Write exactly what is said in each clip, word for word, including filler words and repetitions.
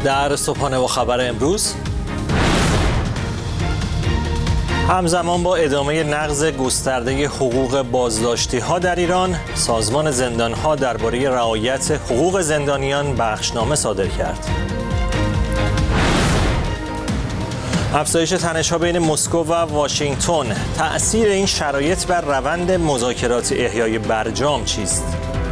در صبحانه با خبر امروز، همزمان با ادامه نقض گسترده حقوق بازداشتی ها در ایران، سازمان زندان ها درباره رعایت حقوق زندانیان بخشنامه صادر کرد. افزایش تنش‌ها بین مسکو و واشنگتن، تأثیر این شرایط بر روند مذاکرات احیای برجام چیست؟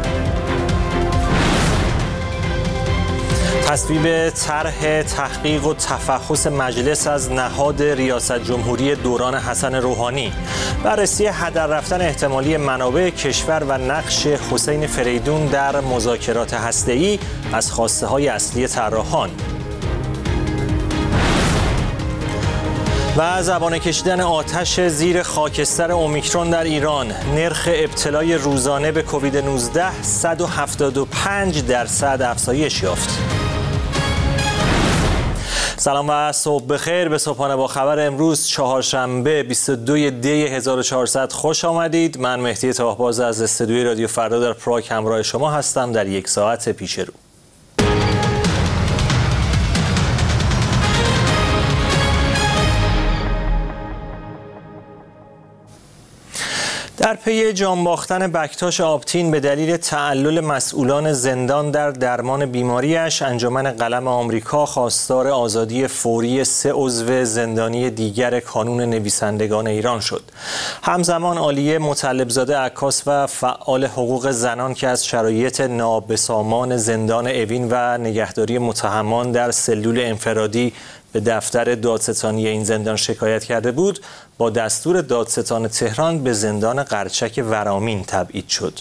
تصویب طرح تحقیق و تفحص مجلس از نهاد ریاست جمهوری دوران حسن روحانی، بررسی هدر رفتن احتمالی منابع کشور و نقش حسین فریدون در مذاکرات هسته‌ای از خواسته‌های اصلی طراحان. و زبانه کشیدن آتش زیر خاکستر اومیکرون در ایران، نرخ ابتلای روزانه به کووید نوزده صد و هفتاد و پنج درصد افزایش یافت. سلام و صبح بخیر. به صبحانه با خبر امروز چهارشنبه بیست و دو دی هزار و چهارصد خوش آمدید. من مهدی تاهباز از استودیوی رادیو فردا در پراگ همراه شما هستم در یک ساعت پیش رو. در پی جان باختن بکتاش آبتین به دلیل تعلل مسئولان زندان در درمان بیماریش، انجمن قلم آمریکا خواستار آزادی فوری سه عضو زندانی دیگر کانون نویسندگان ایران شد. همزمان عالیه مطلبزاده عکاس و فعال حقوق زنان که از شرایط نابسامان زندان اوین و نگهداری متهمان در سلول انفرادی به دفتر دادستانی این زندان شکایت کرده بود، با دستور دادستان تهران به زندان قرچک ورامین تبعید شد.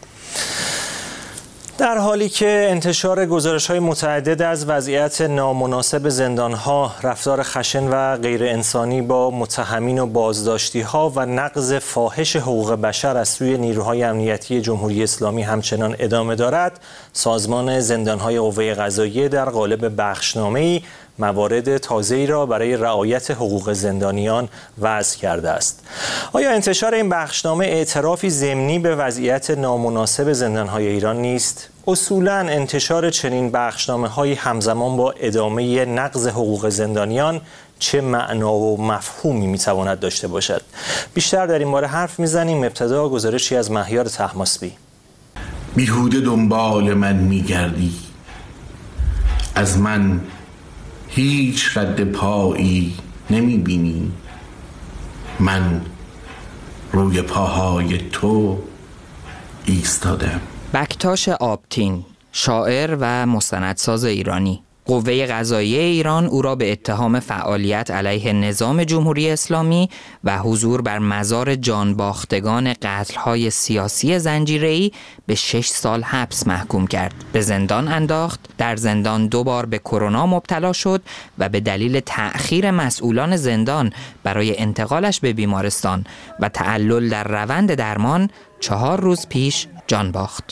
در حالی که انتشار گزارش‌های متعدد از وضعیت نامناسب زندان‌ها، رفتار خشن و غیر انسانی با متهمین و بازداشتی‌ها و نقض فاحش حقوق بشر از سوی نیروهای امنیتی جمهوری اسلامی همچنان ادامه دارد، سازمان زندان‌های قوه قضاییه در قالب بخشنامه‌ای موارد تازه‌ای را برای رعایت حقوق زندانیان وضع کرده است. آیا انتشار این بخشنامه اعترافی ضمنی به وضعیت نامناسب زندان‌های ایران نیست؟ اصولاً انتشار چنین بخشنامه‌هایی همزمان با ادامه نقض حقوق زندانیان چه معنا و مفهومی می‌تواند داشته باشد؟ بیشتر در این باره حرف می‌زنیم. ابتدا گزارشی از مهیار طهماسبی. بیهوده دنبال من می‌گردی، از من هیچ رد پایی نمی بینی، من روی پاهای تو ایستادم. بکتاش آبتین، شاعر و مستندساز ایرانی. قوه قضاییه ایران او را به اتهام فعالیت علیه نظام جمهوری اسلامی و حضور بر مزار جانباختگان قتل‌های سیاسی زنجیره‌ای به شش سال حبس محکوم کرد. به زندان انداخت، در زندان دو بار به کرونا مبتلا شد و به دلیل تأخیر مسئولان زندان برای انتقالش به بیمارستان و تعلل در روند درمان چهار روز پیش جان باخت.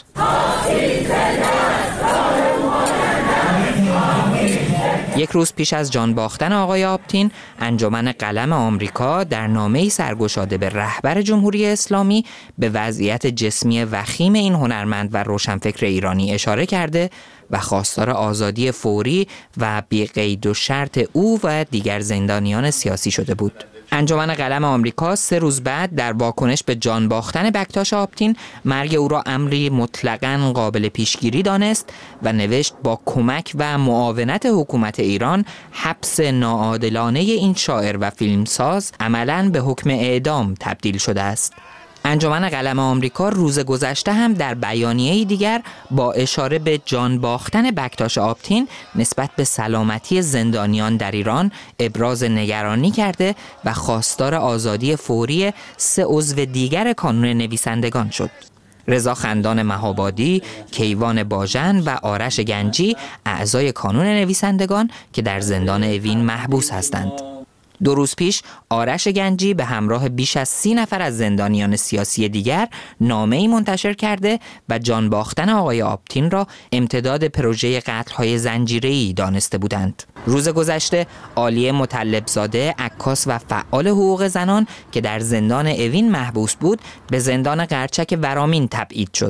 یک روز پیش از جان باختن آقای آبتین، انجمن قلم آمریکا در نامه‌ای سرگشاده به رهبر جمهوری اسلامی به وضعیت جسمی وخیم این هنرمند و روشنفکر ایرانی اشاره کرده و خواستار آزادی فوری و بی قید و شرط او و دیگر زندانیان سیاسی شده بود. انجمن قلم آمریکا سه روز بعد در واکنش به جان باختن بکتاش آبتین، مرگ او را امری مطلقاً قابل پیشگیری دانست و نوشت با کمک و معاونت حکومت ایران حبس ناعادلانه این شاعر و فیلمساز عملاً به حکم اعدام تبدیل شده است. انجمن قلم آمریکا روز گذشته هم در بیانیه‌ای دیگر با اشاره به جان باختن بکتاش آبتین نسبت به سلامتی زندانیان در ایران ابراز نگرانی کرده و خواستار آزادی فوری سه عضو دیگر کانون نویسندگان شد. رضا خندان مهابادی، کیوان باژن و آرش گنجی اعضای کانون نویسندگان که در زندان اوین محبوس هستند. دو روز پیش آرش گنجی به همراه بیش از سی نفر از زندانیان سیاسی دیگر نامه‌ای منتشر کرده و جان باختن آقای آبتین را امتداد پروژه قتل‌های زنجیره‌ای دانسته بودند. روز گذشته عالیه مطلبزاده، عکاس و فعال حقوق زنان که در زندان اوین محبوس بود، به زندان قرچک ورامین تبعید شد.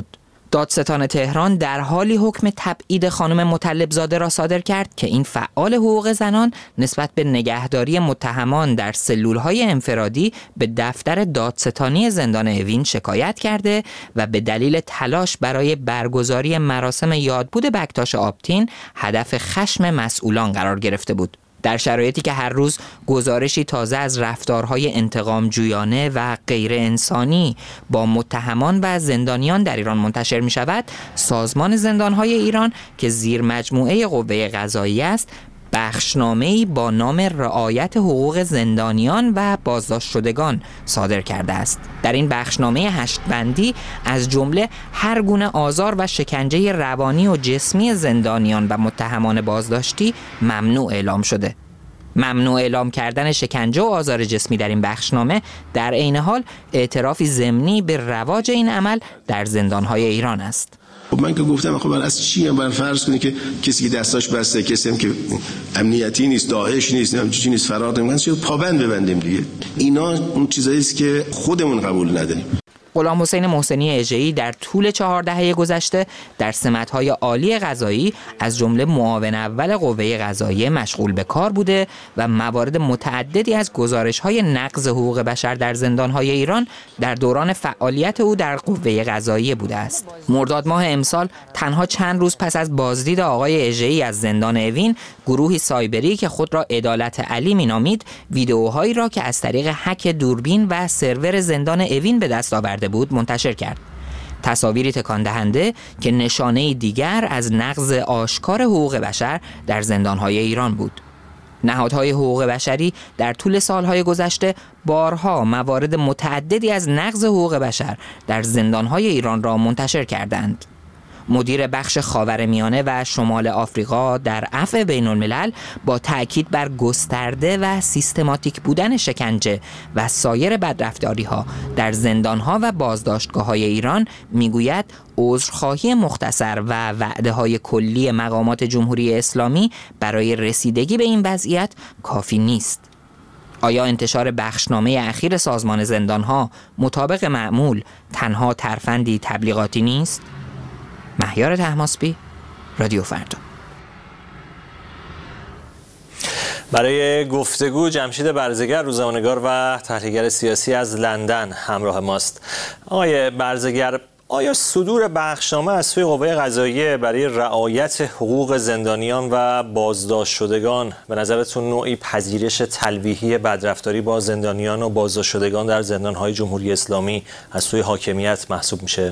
دادستان تهران در حالی حکم تبعید خانم مطلبزاده را صادر کرد که این فعال حقوق زنان نسبت به نگهداری متهمان در سلول‌های انفرادی به دفتر دادستانی زندان اوین شکایت کرده و به دلیل تلاش برای برگزاری مراسم یادبود بکتاش آبتین هدف خشم مسئولان قرار گرفته بود. در شرایطی که هر روز گزارشی تازه از رفتارهای انتقام جویانه و غیر انسانی با متهمان و زندانیان در ایران منتشر می شود، سازمان زندانهای ایران که زیر مجموعه قوه قضاییه است، بخشنامه‌ای با نام رعایت حقوق زندانیان و بازداشت شدگان صادر کرده است. در این بخشنامه هشت بندی از جمله هر گونه آزار و شکنجه روانی و جسمی زندانیان و متهمان بازداشتی ممنوع اعلام شده. ممنوع اعلام کردن شکنجه و آزار جسمی در این بخشنامه در عین حال اعترافی ضمنی به رواج این عمل در زندانهای ایران است. خب من که گفتم خب از چی هم بر فرض کنید که کسی که دستاش بسته، کسی هم که امنیتی نیست، داعش نیست، نمیدونم چی نیست، فرار نمیکنه، چرا پابند ببندیم دیگه؟ اینا اون چیزایی است که خودمون قبول نداریم. غلام حسین محسنی اژه‌ای در طول چهار دهه گذشته در سمت‌های عالی قضایی از جمله معاون اول قوه قضاییه مشغول به کار بوده و موارد متعددی از گزارش‌های نقض حقوق بشر در زندان‌های ایران در دوران فعالیت او در قوه قضاییه بوده است. مرداد ماه امسال تنها چند روز پس از بازدید آقای اژه‌ای از زندان اوین، گروهی سایبری که خود را عدالت علی می‌نامید، ویدئوهایی را که از طریق هک دوربین و سرور زندان اوین به دست آورده بود منتشر کرد. تصاویری تکان دهنده که نشانه دیگر از نقض آشکار حقوق بشر در زندانهای ایران بود. نهادهای حقوق بشری در طول سالهای گذشته بارها موارد متعددی از نقض حقوق بشر در زندانهای ایران را منتشر کردند. مدیر بخش خاورمیانه و شمال آفریقا در عفو بین الملل با تأکید بر گسترده و سیستماتیک بودن شکنجه و سایر بدرفتاری‌ها در زندان‌ها و بازداشتگاه‌های ایران میگوید عذرخواهی مختصر و وعده‌های کلی مقامات جمهوری اسلامی برای رسیدگی به این وضعیت کافی نیست. آیا انتشار بخشنامه اخیر سازمان زندان‌ها مطابق معمول تنها ترفندی تبلیغاتی نیست؟ مهیار طهماسبی، رادیو فردا. برای گفتگو جمشید برزگر، روزنامه‌نگار و تحلیلگر سیاسی از لندن همراه ماست. آقای برزگر، آیا صدور بخشنامه از سوی قوه قضاییه برای رعایت حقوق زندانیان و بازداشت شدگان به نظرتون نوعی پذیرش تلویحی بدرفتاری با زندانیان و بازداشت شدگان در زندان‌های جمهوری اسلامی از سوی حاکمیت محسوب میشه؟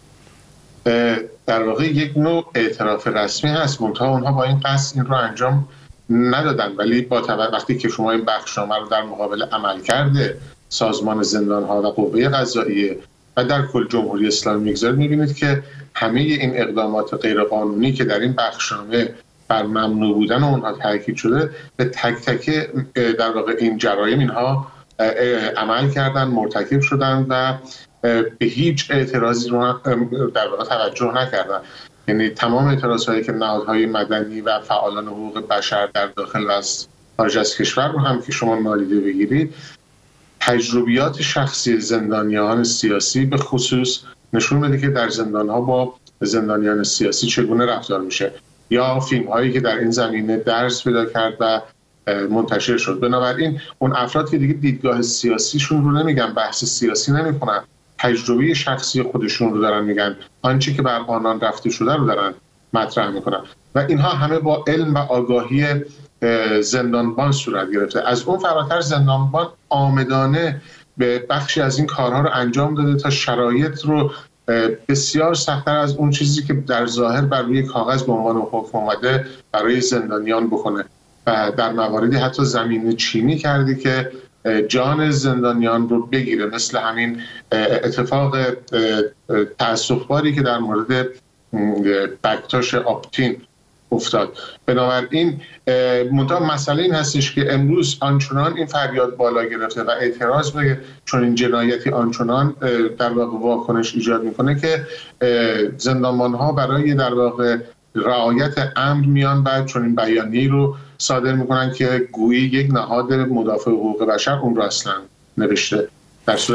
در واقع یک نوع اعتراف رسمی هست، منتها اونها با این قصد این رو انجام ندادن، ولی با وقتی که شما این بخشنامه رو در مقابل عملکرد سازمان زندان‌ها و قوه قضاییه و در کل جمهوری اسلامی میگذارید، میبینید که همه این اقدامات غیرقانونی که در این بخشنامه بر ممنوع بودن اونها تاکید شده، به تک تک در واقع این جرایم اینها عمل کردن، مرتکب شدن و به هیچ اعتراضی رو در واقع توجه نکردن. یعنی تمام اعتراضهایی که نهادهای مدنی و فعالان حقوق بشر در داخل و از خارج از کشور رو هم که شما نادیده بگیرید، تجربیات شخصی زندانیان سیاسی به خصوص نشون میده که در زندان‌ها با زندانیان سیاسی چگونه رفتار میشه، یا فیلم‌هایی که در این زمینه درس پیدا کرد و منتشر شد. بنابراین اون افراد که دیگه دیدگاه سیاسیشون رو نمیگن، بحث سیاسی نمیکنن، تجربه شخصی خودشون رو دارن میگن، آنچه که بر آنان رفته شده رو دارن مطرح میکنن و اینها همه با علم و آگاهی زندانبان صورت گرفته. از اون فراتر زندانبان آمدانه به بخشی از این کارها رو انجام داده تا شرایط رو بسیار سخت‌تر از اون چیزی که در ظاهر بر روی کاغذ به عنوان حکم اومده برای زندانیان بکنه و در مواردی حتی زمین چینی کرده که جان زندانیان رو بگیره، مثل همین اتفاق تأسف‌باری که در مورد بکتاش آبتین افتاد. بنابراین منتها مسئله این هستش که امروز آنچنان این فریاد بالا گرفته و اعتراض به چون این جنایتی آنچنان در واقع واکنش ایجاد میکنه که زندانبان‌ها برای در واقع رعایت امر میان بعد چون این بیانیه‌ای رو صادر میکنن که گویی یک نهاد مدافع حقوق بشر اون رو اصلا نوشته، در صورتی که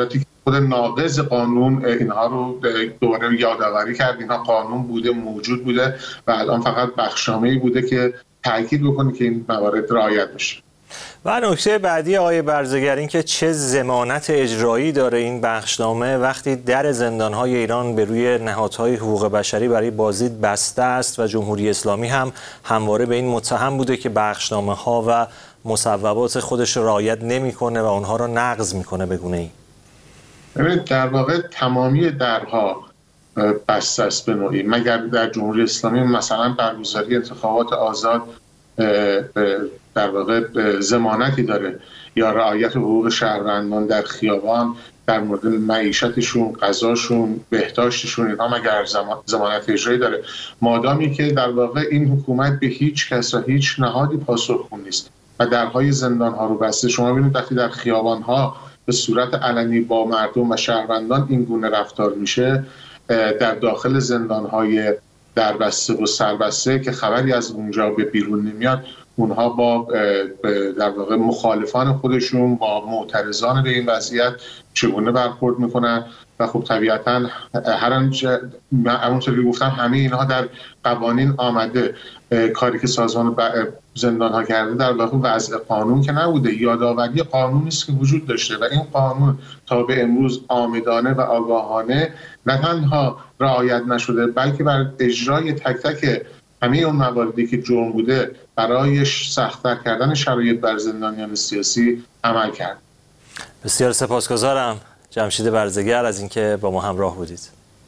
خود ناقض قانون اینها رو دوباره یادآوری کرد. اینها قانون بوده، موجود بوده و الان فقط بخشنامه‌ای بوده که تاکید بکنه که این موارد رعایت بشه. و نکته بعدی آقای برزگر این که چه ضمانت اجرایی داره این بخشنامه وقتی در زندان‌های ایران به روی نهادهای حقوق بشری برای بازدید بسته است و جمهوری اسلامی هم همواره به این متهم بوده که بخشنامه‌ها و مصوبات خودش رعایت نمی‌کنه و اونها را نقض می‌کنه به گونه‌ای. ببینید در واقع تمامی درها بسته است به نوعی، مگر در جمهوری اسلامی مثلا برگزاری انتخابات آزاد در واقع ضمانتی داره یا رعایت حقوق شهروندان در خیابان در مورد معیشتشون، غذاشون، بهداشتشون، اینها مگر ضمانت اجرایی داره. مادامی که در واقع این حکومت به هیچ کس و هیچ نهادی پاسخگو نیست و درهای زندان‌ها رو بسته. شما ببینید وقتی در خیابان‌ها به صورت علنی با مردم و شهروندان این گونه رفتار میشه، در داخل زندان‌های دربسته و سربسته که خبری از اونجا به بیرون نمیاد، اونها با در واقع مخالفان خودشون، با معترضان به این وضعیت چگونه برخورد میکنن و خب طبیعتاً هر آنچه همونطوری گفتم همه اینها در قوانین آمده. کاری که سازمان زندان ها کرده در واقع وضع قانون که نبوده، یادآوری قانونی است که وجود داشته و این قانون تا به امروز آمدانه و آگاهانه نه تنها رعایت نشده بلکه بر اجرای تک تک همه اون مواردی که جرم بوده برای سخت‌تر کردن شرایط بر زندانیان سیاسی عمل کرد. بسیار سپاسگزارم جمشید برزگر از اینکه با ما همراه بودید.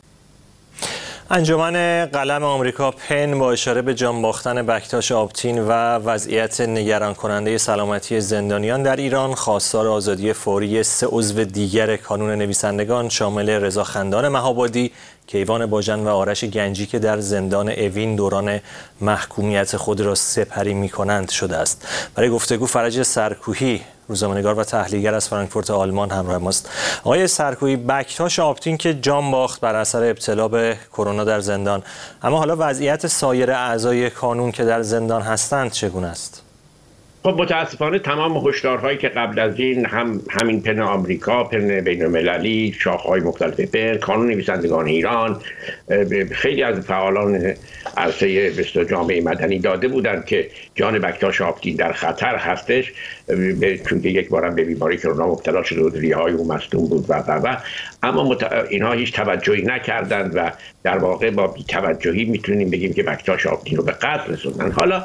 انجمن قلم آمریکا پن با اشاره به جان باختن بکتاش آبتین و وضعیت نگران کننده سلامتی زندانیان در ایران خواستار آزادی فوری سه عضو دیگر کانون نویسندگان شامل رضا خندان مهابادی، کیوان باجن و آرش گنجی که در زندان اوین دوران محکومیت خود را سپری می‌کنند شده است. برای گفتگو فرج سرکوهی روزنامه‌نگار و تحلیلگر از فرانکفورت آلمان همراه ماست. آقای سرکوهی، بکتاش آبتین که جان باخت بر اثر ابتلا به کرونا در زندان، اما حالا وضعیت سایر اعضای کانون که در زندان هستند چگونه است؟ خب متاسفانه تمام هشدارهایی که قبل از این هم همین پن آمریکا، پن بین‌المللی، شاخه‌های مختلف پن، کانون نویسندگان ایران، خیلی از فعالان عرصه بسیار جامعه مدنی داده بودند که جان بکتاش آبتین در خطر هستش، چون که یک بارم به بیماری کرونا مبتلا شده بود، ریه‌های او مصدوم بود و و و اما مت... اینها هیچ توجهی نکردند و در واقع با بی‌توجهی میتونیم بگیم که بکتاش آبتین رو به قتل رسوندن. حالا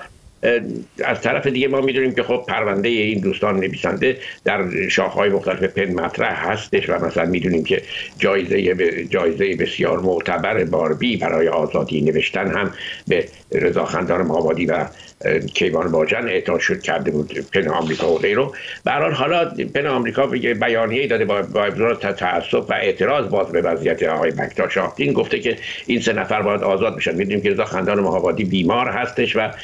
از طرف دیگه ما میدونیم که خب پرونده این دوستان نویسنده در شاخه‌های مختلف پن مطرح هستش و مثلا میدونیم که جایزه جایزه بسیار معتبر باربی برای آزادی نوشتن هم به رضا خندان مهابادی و کیوان باجن اعطا شد کرده بود پن آمریکا و غیره. به هر حال حالا پن آمریکا بیانیه‌ای داده با با ابراز تأسف و اعتراض باز به وضعیت آقای بکتاش آبتین، گفته که این سه نفر باید آزاد بشن. میدونیم که رضا خندان مهابادی بیمار هستش و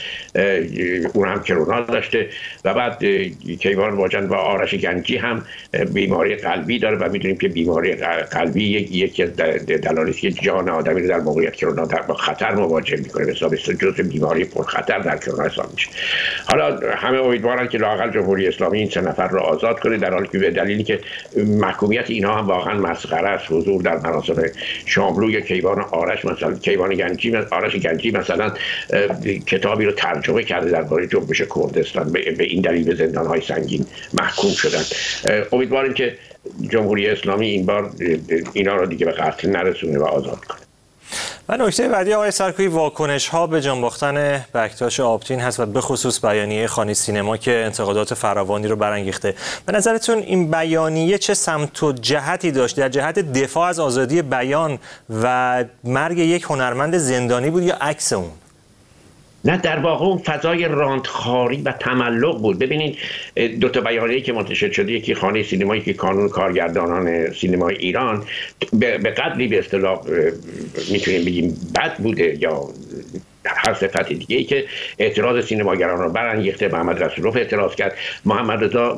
اون هم کرونا داشته و بعد کیوان باجن و آرش گنجی هم بیماری قلبی داره و میدونیم که بیماری قلبی یکی از دلایلی که جان آدمی رو در موقعیت کرونا در خطر مواجه میکنه، به حساب جزء بیماری پرخطر در کرونا حساب میشه. حالا همه امیدوارن که لااقل جمهوری اسلامی این سه نفر رو آزاد کنه، در حالی که به دلیلی که محکومیت اینها هم واقعا مسخره است. حضور در مراسم شاملو یا کیوان آرش مثلا کیوان گنجی آرش گنجی مثلا کتابی رو ترجمه کرده درباره جنبش کردستان، به این دلیل به زندان‌های سنگین محکوم شدن. امیدواریم که جمهوری اسلامی این بار اینا رو دیگه به قتل نرسونه و آزاد کنه. و نکته بعدی آقای سرکوهی، واکنش ها به جان باختن بکتاش آبتین هست و به خصوص بیانیه خانه سینما که انتقادات فراوانی رو برانگیخته. به نظرتون این بیانیه چه سمت و جهتی داشت؟ در جهت دفاع از آزادی بیان و مرگ یک هنرمند زندانی بود یا عکس اون؟ نه، در واقع اون فضای راندخاری و تملق بود. ببینید دو تا بیانیه‌ای که منتشر شده، یکی خانه سینمایی که کانون کارگردانان سینمای ایران به قدری به اصطلاح میتونیم بگیم بد بوده یا هر صفت دیگه ای که اعتراض سینماگران رو برانگیخته. محمد رسولوف اعتراض کرد، محمد رضا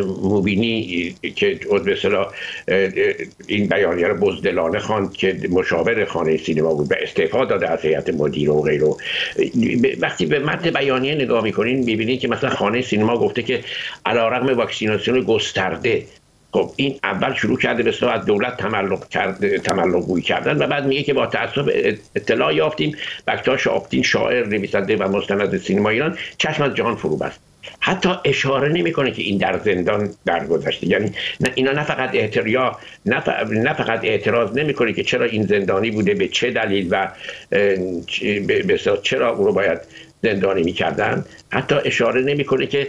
موبینی که به اصطلاح این بیانیه رو بزدلانه خواند که مشاور خانه سینما بود و استعفا داده از هیئت مدیره و غیره. وقتی به متن بیانیه نگاه میکنین میبینید که مثلا خانه سینما گفته که علیرغم واکسیناسیون گسترده خب این اول شروع کرده به اصطلاح از دولت تملق کرد تملق گویی کردن و بعد میگه که با تأسف اطلاع یافتیم بکتاش آپتین شاعر، نویسنده و مستند سینما ایران چشم از جهان فرو بست. حتی اشاره نمیکنه که این در زندان درگذشته. یعنی اینا نه فقط اعتراض نه فقط اعتراض نمیکنه که چرا این زندانی بوده، به چه دلیل و به چرا او رو باید زندانی میکردن، حتی اشاره نمیکنه که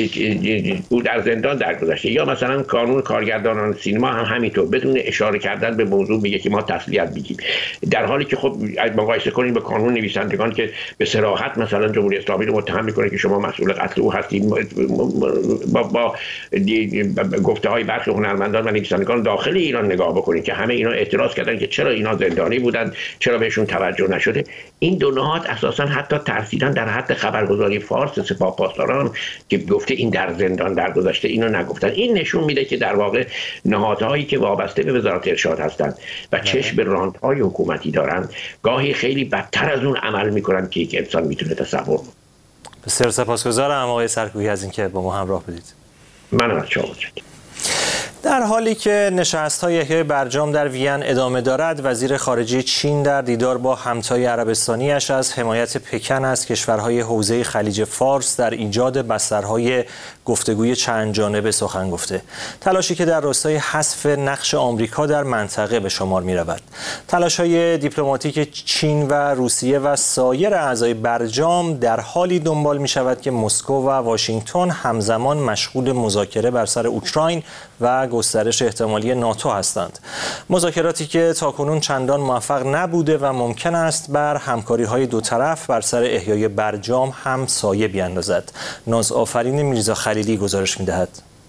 او در زندان درگذشته. یا مثلا کانون کارگردانان سینما هم همینطور بدون اشاره کردن به موضوع میگه که ما تسلیت میگیم، در حالی که خب مقایسه کنیم به کانون نویسندگان که به صراحت مثلا جمهوری اسلامی رو متهم میکنه که شما مسئول قتل او هستید، با, با گفته های برخی هنرمندان و نویسندگان داخل ایران نگاه بکنید که همه اینا اعتراض کردن که چرا اینا زندانی بودن، چرا بهشون توجه نشده. این دو نهاد اساسا حتی ترسیدن در حد خبرگزاری فارس سپاه پاسداران که گفته این در زندان درگذشته، اینو نگفتن. این نشون میده که در واقع نهادهایی که وابسته به وزارت ارشاد هستند و چشم به راندهای حکومتی دارند گاهی خیلی بدتر از اون عمل میکنن که یک انسان میتونه تصور کنه. بسیار سپاسگزارم آقای سرکوبی از اینکه با ما همراه بودید. من از شما متشکرم. در حالی که نشست‌های یحیی برجام در وین ادامه دارد، وزیر خارجه چین در دیدار با همتای عربستانیش از حمایت پکن از کشورهای حوزه خلیج فارس در ایجاد بسترهای گفتگوی چند جانبه سخن گفته. تلاشی که در راستای حذف نقش آمریکا در منطقه به شمار می‌رود. تلاش‌های دیپلماتیک چین و روسیه و سایر اعضای برجام در حالی دنبال می‌شود که مسکو و واشنگتن همزمان مشغول مذاکره بر سر اوکراین و گسترش احتمالی ناتو هستند. مذاکراتی که تاکنون چندان موفق نبوده و ممکن است بر همکاری‌های دو طرف بر سر احیای برجام هم سایه بیاندازد. نازآفرین میرزا خلیلی گزارش می‌دهد.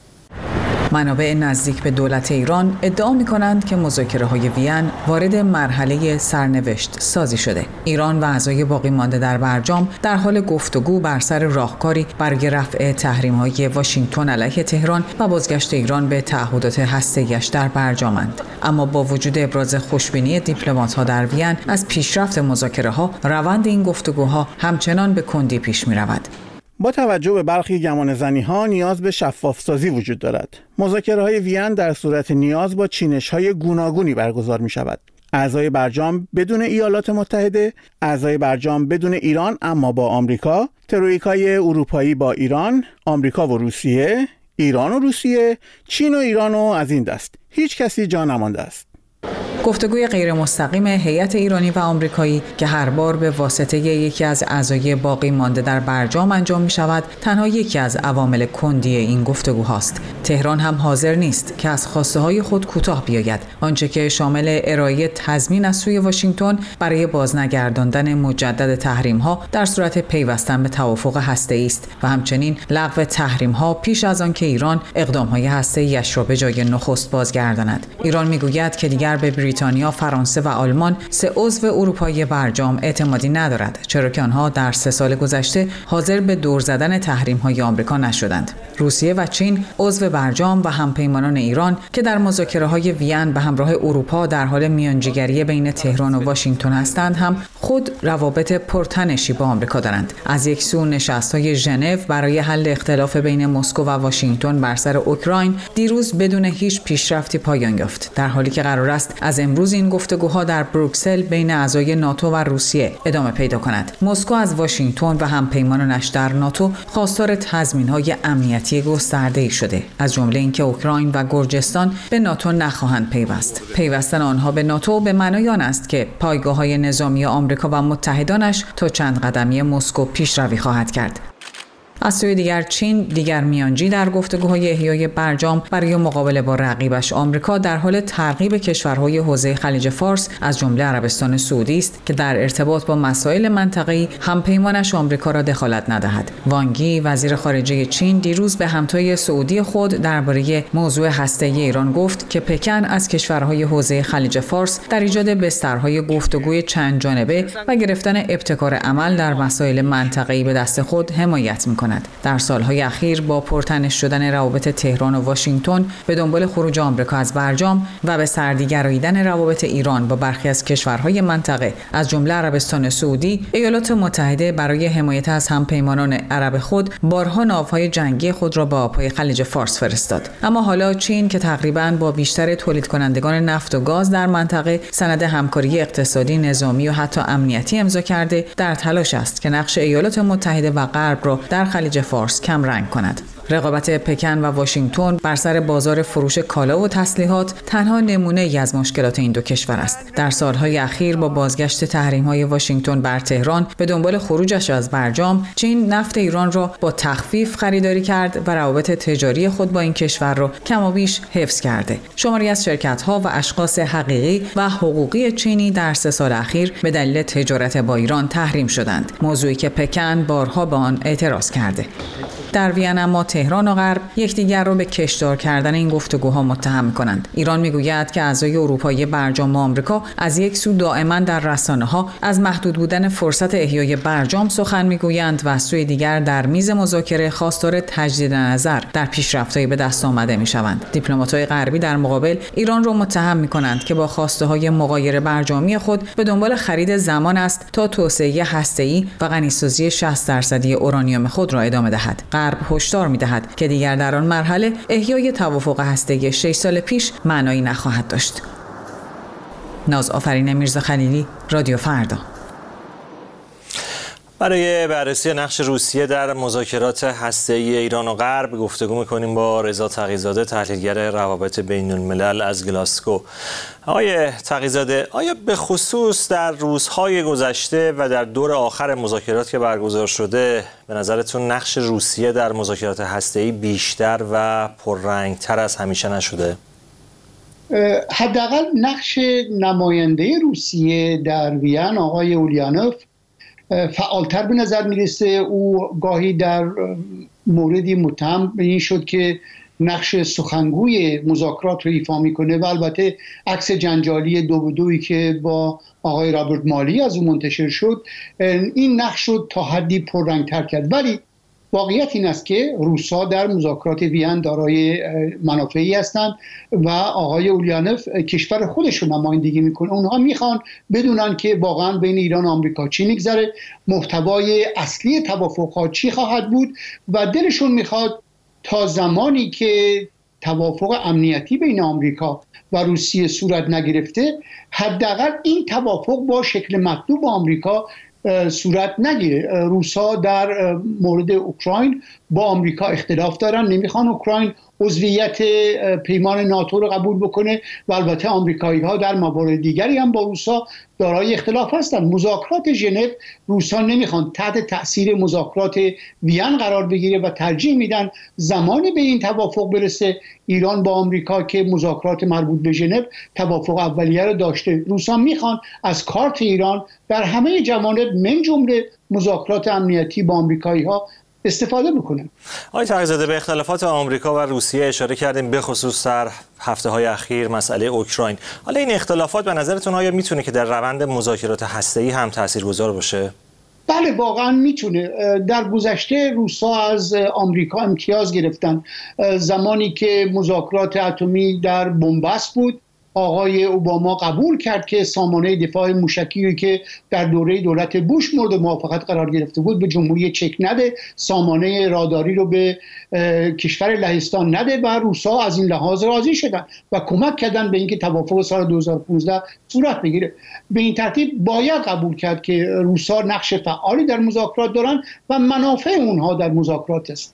منابع نزدیک به دولت ایران ادعا می‌کنند که مذاکره‌های وین وارد مرحله سرنوشت سازی شده. ایران و اعضای باقی مانده در برجام در حال گفتگو بر سر راهکاری برای رفع تحریم‌های واشنگتن علیه تهران و بازگشت ایران به تعهدات هسته‌ایش در برجامند. اما با وجود ابراز خوشبینی دیپلمات‌ها در وین از پیشرفت مذاکره‌ها، روند این گفتگوها همچنان به کندی پیش می‌رود. با توجه به برخی گمانه‌زنی‌ها نیاز به شفاف‌سازی وجود دارد. مذاکره‌های وین در صورت نیاز با چینش‌های گوناگونی برگزار می‌شود. اعضای برجام بدون ایالات متحده، اعضای برجام بدون ایران اما با آمریکا، ترویکای اروپایی با ایران، آمریکا و روسیه، ایران و روسیه، چین و ایران و از این دست. هیچ کسی جا نمانده است. گفتگوی غیر مستقیم هیئت ایرانی و آمریکایی که هر بار به واسطه یکی از اعضای باقی مانده در برجام انجام می شود، تنها یکی از عوامل کندی این گفتگوهاست. تهران هم حاضر نیست که از خواسته های خود کوتاه بیاید، آنچه که شامل ارائه تضمین از سوی واشنگتن برای بازنگرداندن مجدد تحریم ها در صورت پیوستن به توافق هسته‌ای است و همچنین لغو تحریم ها پیش از آن که ایران اقدام های هسته‌ایش را به جای نخست بازگرداند. ایران میگوید که دیگر به بریتانیا، فرانسه و آلمان، سه عضو اروپایی برجام اعتمادی ندارد، چرا که آنها در سه سال گذشته حاضر به دور زدن تحریم‌های آمریکا نشدند. روسیه و چین عضو برجام و همپیمانان ایران که در مذاکره‌های وین به همراه اروپا در حال میانجیگری بین تهران و واشنگتن هستند، هم خود روابط پرتنشی با آمریکا دارند. از یک سو نشست‌های ژنو برای حل اختلاف بین مسکو و واشنگتن بر سر اوکراین دیروز بدون هیچ پیشرفتی پایان یافت، در حالی که قرار است از امروز این گفتگوها در بروکسل بین اعضای ناتو و روسیه ادامه پیدا کند. مسکو از واشنگتن و همپیمانانش در ناتو خواستار تضمین‌های امنیتی گسترده‌ای شده، از جمله اینکه اوکراین و گرجستان به ناتو نخواهند پیوست. پیوستن آنها به ناتو به معنای آن است که پایگاه‌های نظامی آمریکا و متحدانش تا چند قدمی مسکو پیشروی خواهد کرد. از سوی دیگر چین، دیگر میانجی در گفتگوهای احیای برجام برای مقابله با رقیبش آمریکا، در حال ترغیب کشورهای حوزه خلیج فارس از جمله عربستان سعودی است که در ارتباط با مسائل منطقه‌ای همپیمانش آمریکا را دخالت ندهد. وانگ یی وزیر خارجه چین دیروز به همتای سعودی خود درباره موضوع هسته‌ای ایران گفت که پکن از کشورهای حوزه خلیج فارس در ایجاد بسترهای گفتگوی چند جانبه و گرفتن ابتکار عمل در مسائل منطقه‌ای به دست خود حمایت می‌کند. کند. در سالهای اخیر با پرتنش شدن روابط تهران و واشنگتن به دنبال خروج آمریکا از برجام و به سردیگراییدن روابط ایران با برخی از کشورهای منطقه از جمله عربستان سعودی، ایالات متحده برای حمایت از همپیمانان عرب خود بارها ناوهای جنگی خود را به آبهای خلیج فارس فرستاد. اما حالا چین که تقریباً با بیشتر تولید کنندگان نفت و گاز در منطقه سند همکاری اقتصادی، نظامی و حتی امنیتی امضا کرده، در تلاش است که نقش ایالات متحده و غرب را در خلیج فارس کم رنگ کند. رقابت پکن و واشنگتن بر سر بازار فروش کالا و تسلیحات تنها نمونه ای از مشکلات این دو کشور است. در سالهای اخیر با بازگشت تحریم‌های واشنگتن بر تهران به دنبال خروجش از برجام، چین نفت ایران را با تخفیف خریداری کرد و روابط تجاری خود با این کشور را کمابیش حفظ کرده. شماری از شرکت‌ها و اشخاص حقیقی و حقوقی چینی در سه سال اخیر به دلیل تجارت با ایران تحریم شدند، موضوعی که پکن بارها به آن اعتراض کرده. در وین اما تهران و غرب یکدیگر را به کشدار کردن این گفتگوها متهم می‌کنند. ایران میگوید که اعضای اروپایی برجام و آمریکا از یک سو دائما در رسانه‌ها از محدود بودن فرصت احیای برجام سخن میگویند و از سوی دیگر در میز مذاکره خواستار تجدید نظر در پیشرفت‌های به دست آمده می‌شوند. دیپلمات‌های غربی در مقابل ایران را متهم می‌کنند که با خواسته‌های مغایر برجامی خود به دنبال خرید زمان است تا توسعه هسته‌ای و غنیسازی شصت درصدی اورانیوم خود را ادامه دهد. غرب هشدار می‌دهد که دیگر در آن مرحله احیای توافق هسته‌ای شش سال پیش معنایی نخواهد داشت. ناز آفرین میرزا خلیلی، رادیو فردا. برای بررسی نقش روسیه در مذاکرات هسته‌ای ایران و غرب گفتگو می‌کنیم با رضا تقی‌زاده، تحلیلگر روابط بین‌الملل از گلاسگو. آقای تقی‌زاده، آیا به خصوص در روزهای گذشته و در دور آخر مذاکرات که برگزار شده به نظرتون نقش روسیه در مذاکرات هسته‌ای بیشتر و پررنگ‌تر از همیشه نشده؟ حداقل نقش نماینده روسیه در وین آقای اولیانوف فعالتر به نظر میرسه. او گاهی در موردی متهم به این شد که نقش سخنگوی مذاکرات رو ایفا میکنه و البته عکس جنجالی دو به دویی که با آقای رابرت مالی از اون منتشر شد این نقش رو تا حدی پررنگتر کرد. ولی واقعیت این است که روس‌ها در مذاکرات وین دارای منافعی هستند و آقای اولیانوف کشور خودش رو نمایندگی میکنه. اونها میخوان بدونن که واقعا بین ایران و آمریکا چی میگذره، محتوای اصلی توافقات چی خواهد بود و دلشون میخواد تا زمانی که توافق امنیتی بین آمریکا و روسیه صورت نگرفته حداقل این توافق با شکل مطلوب آمریکا صورت نگیره. روس‌ها در مورد اوکراین با آمریکا اختلاف دارن، نمیخوان اوکراین عضویت پیمان ناتو رو قبول بکنه و البته آمریکایی‌ها در موارد دیگری هم با روس‌ها دارای اختلاف هستند. مذاکرات ژنو روس‌ها نمیخوان تحت تأثیر مذاکرات وین قرار بگیره و ترجیح میدن زمانی به این توافق برسه ایران با آمریکا که مذاکرات مربوط به ژنو توافق اولیه رو داشته. روس‌ها میخوان از کارت ایران در همه جوانب من جمله مذاکرات امنیتی با آمریکایی‌ها استفاده بکنن. آقای تقی‌زاده، به اختلافات آمریکا و روسیه اشاره کردیم، به خصوص در هفته‌های اخیر مسئله اوکراین. حالا این اختلافات به نظرتون آیا میتونه که در روند مذاکرات هسته‌ای هم تاثیرگذار باشه؟ بله واقعا میتونه. در گذشته روس‌ها از آمریکا امتیاز گرفتن. زمانی که مذاکرات اتمی در بنبست بود آقای اوباما قبول کرد که سامانه دفاع موشکی که در دوره دولت بوش مورد موافقت قرار گرفته بود به جمهوری چک نده، سامانه راداری رو به کشور لهستان نده و روس‌ها از این لحاظ راضی شدن و کمک کردن به اینکه توافق سال دو هزار و پانزده صورت بگیره. به این ترتیب باید قبول کرد که روس‌ها نقش فعالی در مذاکرات دارن و منافع اونها در مذاکرات است.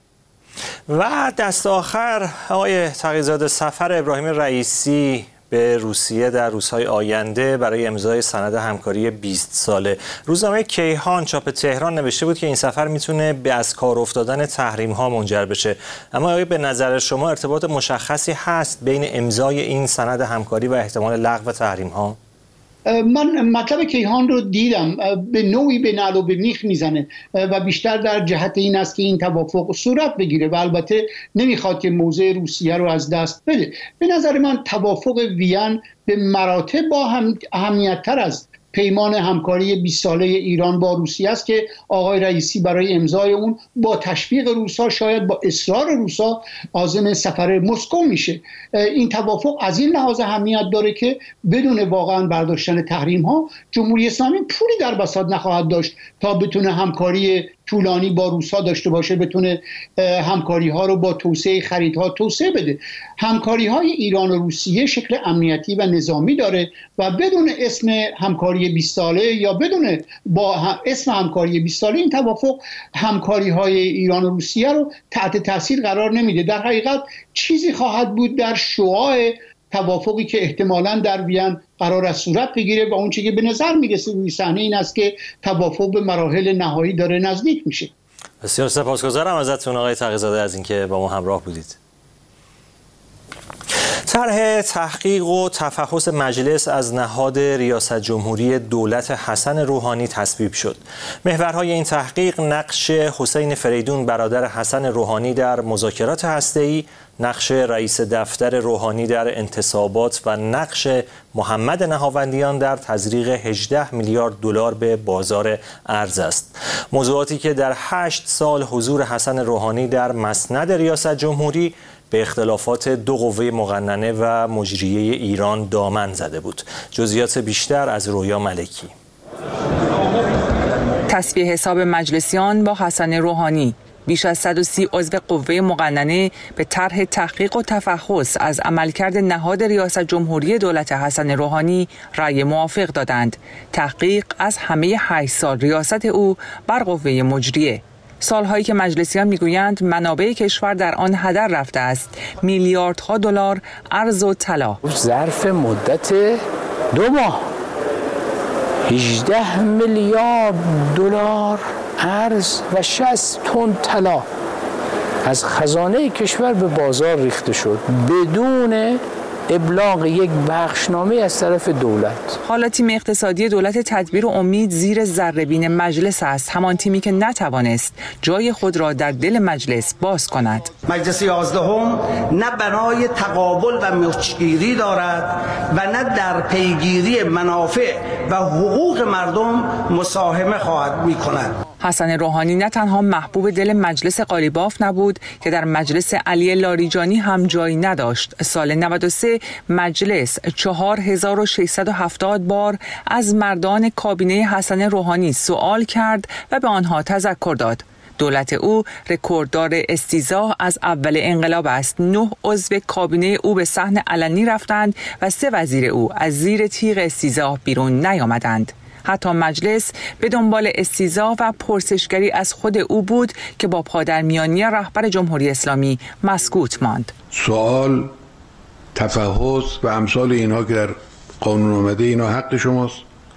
و دست آخر آقای تقی‌زاده، سفر ابراهیم رئیسی به روسیه در روزهای آینده برای امضای سند همکاری بیست ساله. روزنامه کیهان چاپ تهران نوشته بود که این سفر میتونه به از کار افتادن تحریم ها منجر بشه. اما آیا به نظر شما ارتباط مشخصی هست بین امضای این سند همکاری و احتمال لغو تحریم ها؟ من مطلب کیهان رو دیدم، به نوعی به نعل و به میخ میزنه و بیشتر در جهت این است که این توافق صورت بگیره و البته نمیخواد که موضع روسیه رو از دست بده. به نظر من توافق وین به مراتب با هم اهمیت تر از پیمان همکاری بیست ساله ایران با روسیه است که آقای رئیسی برای امضای اون با تشویق روسا، شاید با اصرار روسا، عازم سفر مسکو میشه. این توافق از این لحاظ اهمیت داره که بدون واقعا برداشتن تحریم ها جمهوری اسلامی پولی در بساط نخواهد داشت تا بتونه همکاری طولانی با روسا داشته باشه، بتونه همکاری ها رو با توسعه خریدها توسعه بده. همکاری های ایران و روسیه شکل امنیتی و نظامی داره و بدون اسم همکاری بیست ساله یا بدون با هم اسم همکاری بیست ساله این توافق همکاری های ایران و روسیه رو تحت تاثیر قرار نمیده. در حقیقت چیزی خواهد بود در شعاع توافقی که احتمالاً در وین قرار است صورت بگیره و اون چیزی که به نظر میرسه روی صحنه این است که توافق به مراحل نهایی داره نزدیک میشه. بسیار سپاسگزارم ازتون آقای تقی‌زاده از اینکه با ما همراه بودید. طرح تحقیق و تفحص مجلس از نهاد ریاست جمهوری دولت حسن روحانی تصویب شد. محورهای این تحقیق نقش حسین فریدون برادر حسن روحانی در مذاکرات هسته‌ای، نقش رئیس دفتر روحانی در انتصابات و نقش محمد نهاوندیان در تزریق هجده میلیارد دلار به بازار ارز است. موضوعاتی که در هشت سال حضور حسن روحانی در مسند ریاست جمهوری به اختلافات دو قوه مقننه و مجریه ایران دامن زده بود. جزئیات بیشتر از رویا ملکی. تصفیه حساب مجلسیان با حسن روحانی. بیش از صد و سی عضو قوه مقننه به طرح تحقیق و تفحص از عملکرد نهاد ریاست جمهوری دولت حسن روحانی رأی موافق دادند. تحقیق از همه هشت سال ریاست او بر قوه مجریه. سالهایی که مجلسیان میگویند منابع کشور در آن هدر رفته است، میلیاردها دلار ارز و طلا. ظرف مدت دو ماه هجده میلیارد دلار ارز و شصت تن طلا از خزانه کشور به بازار ریخته شد بدون ابلاغ یک بخشنامه از طرف دولت. حالا تیم اقتصادی دولت تدبیر و امید زیر ذره‌بین مجلس است، همان تیمی که نتوانست جای خود را در دل مجلس باز کند. مجلس یازدهم نه بنای تقابل و مچگیری دارد و نه در پیگیری منافع و حقوق مردم مساهمه خواهد می‌کند. حسن روحانی نه تنها محبوب دل مجلس قالیباف نبود که در مجلس علی لاریجانی هم جایی نداشت. سال نود و سه مجلس چهار هزار و ششصد و هفتاد بار از مردان کابینه حسن روحانی سوال کرد و به آنها تذکر داد. دولت او رکورددار استیضاح از اول انقلاب است. نه عضو کابینه او به صحن علنی رفتند و سه وزیر او از زیر تیغ استیضاح بیرون نیامدند. حتی مجلس به دنبال استیضاح و پرسشگری از خود او بود که با پادرمیانی رهبر جمهوری اسلامی مسکوت ماند. سوال، تفحص و امثال اینها که در قانون آمده اینا حق شماست،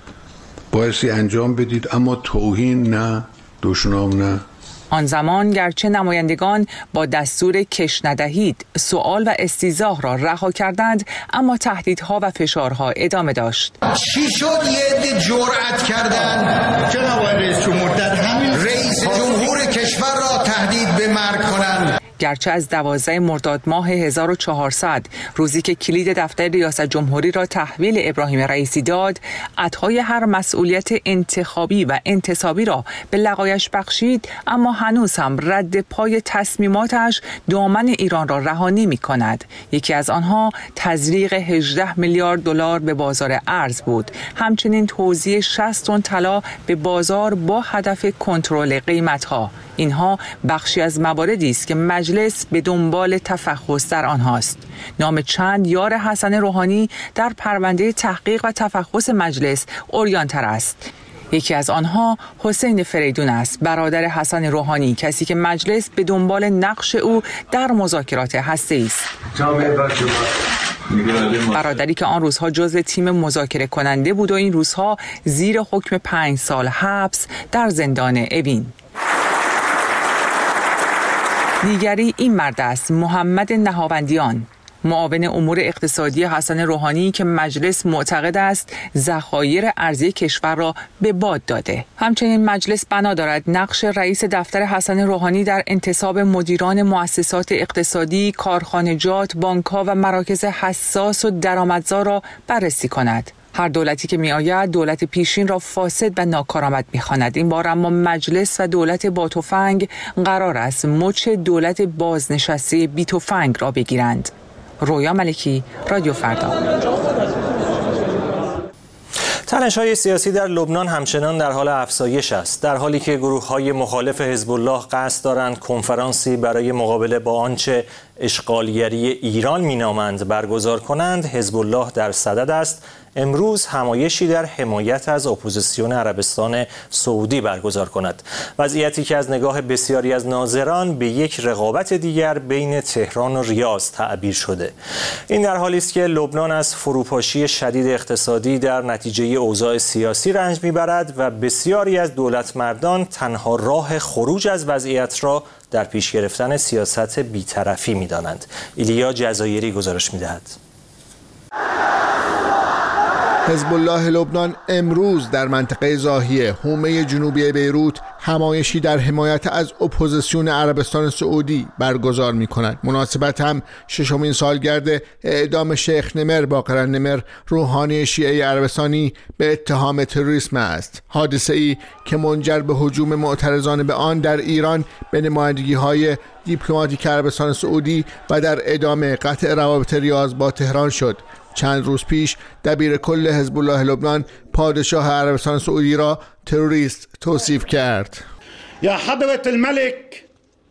بایستی انجام بدید، اما توهین نه، دشنام نه. آن زمان گرچه نمایندگان با دستور کش ندهید سوال و استیضاح را رها کردند، اما تهدیدها و فشارها ادامه داشت. چی شد یه عده جرأت کردند جناب رئیس جمهور در همین رئیس جمهور کشور را تهدید به مرگ کنند؟ گرچه از دوازده مرداد ماه هزار و چهارصد روزی که کلید دفتر ریاست جمهوری را تحویل ابراهیم رئیسی داد، عطای هر مسئولیت انتخابی و انتصابی را به لقایش بخشید، اما هنوز هم رد پای تصمیماتش دامن ایران را رها نمی‌کند. یکی از آنها تزریق هجده میلیارد دلار به بازار ارز بود، همچنین توزیع شصت تن طلا به بازار با هدف کنترل قیمت‌ها. اینها بخشی از مواردی است که مجلس به دنبال تفحص در آنهاست. نام چند یار حسن روحانی در پرونده تحقیق و تفحص مجلس عریان‌تر است. یکی از آنها حسین فریدون است، برادر حسن روحانی، کسی که مجلس به دنبال نقش او در مذاکرات هسته‌ای است. برادری که آن روزها جزء تیم مذاکره کننده بود و این روزها زیر حکم پنج سال حبس در زندان اوین. دیگری این مرد است، محمد نهاوندیان، معاون امور اقتصادی حسن روحانی که مجلس معتقد است ذخایر ارزی کشور را به باد داده. همچنین مجلس بنا دارد نقش رئیس دفتر حسن روحانی در انتصاب مدیران مؤسسات اقتصادی، کارخانجات، بانک‌ها و مراکز حساس و درآمدزا را بررسی کند. هر دولتی که می آید دولت پیشین را فاسد و ناکارآمد می خواند. این بار اما مجلس و دولت با تفنگ قرار است مچ دولت بازنشسته بی تفنگ را بگیرند. رویا ملکی، رادیو فردا. تنش‌های سیاسی در لبنان همچنان در حال افزایش است، در حالی که گروه‌های مخالف حزب الله قصد دارند کنفرانسی برای مقابله با آنچه اشغالگری ایران مینامند برگزار کنند. حزب الله در صدد است امروز همایشی در حمایت از اپوزیسیون عربستان سعودی برگزار کند، وضعیتی که از نگاه بسیاری از ناظران به یک رقابت دیگر بین تهران و ریاض تعبیر شده. این در حالی است که لبنان از فروپاشی شدید اقتصادی در نتیجه اوضاع سیاسی رنج میبرد و بسیاری از دولتمردان تنها راه خروج از وضعیت را در پیش گرفتن سیاست بی‌طرفی می‌دانند. ایلیا جزایری گزارش می‌دهد. حزب الله لبنان امروز در منطقه زاهیه حومه جنوبی بیروت همایشی در حمایت از اپوزیسیون عربستان سعودی برگزار می کند. مناسبت هم ششمین سالگرد اعدام شیخ نمر باقر نمر، روحانی شیعه عربستانی، به اتهام تروریسم است. حادثه ای که منجر به هجوم معترضان به آن در ایران به نمایندگی های دیپلماتیک عربستان سعودی و در ادامه قطع روابط ریاض با تهران شد. چند روز پیش دبیر کل حزب الله لبنان پادشاه عربستان سعودی را تروریست توصیف کرد. یا حضرت الملک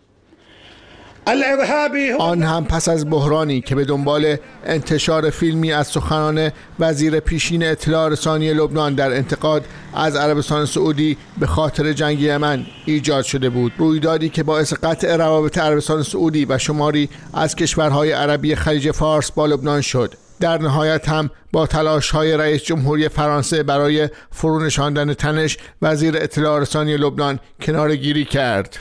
الارهابی، آن هم پس از بحرانی که به دنبال انتشار فیلمی از سخنان وزیر پیشین اطلاع رسانی لبنان در انتقاد از عربستان سعودی به خاطر جنگ یمن ایجاد شده بود. رویدادی که باعث قطع روابط عربستان سعودی و شماری از کشورهای عربی خلیج فارس با لبنان شد. در نهایت هم با تلاش‌های رئیس جمهوری فرانسه برای فرونشاندن تنش، وزیر اطلاع رسانی لبنان کناره‌گیری کرد.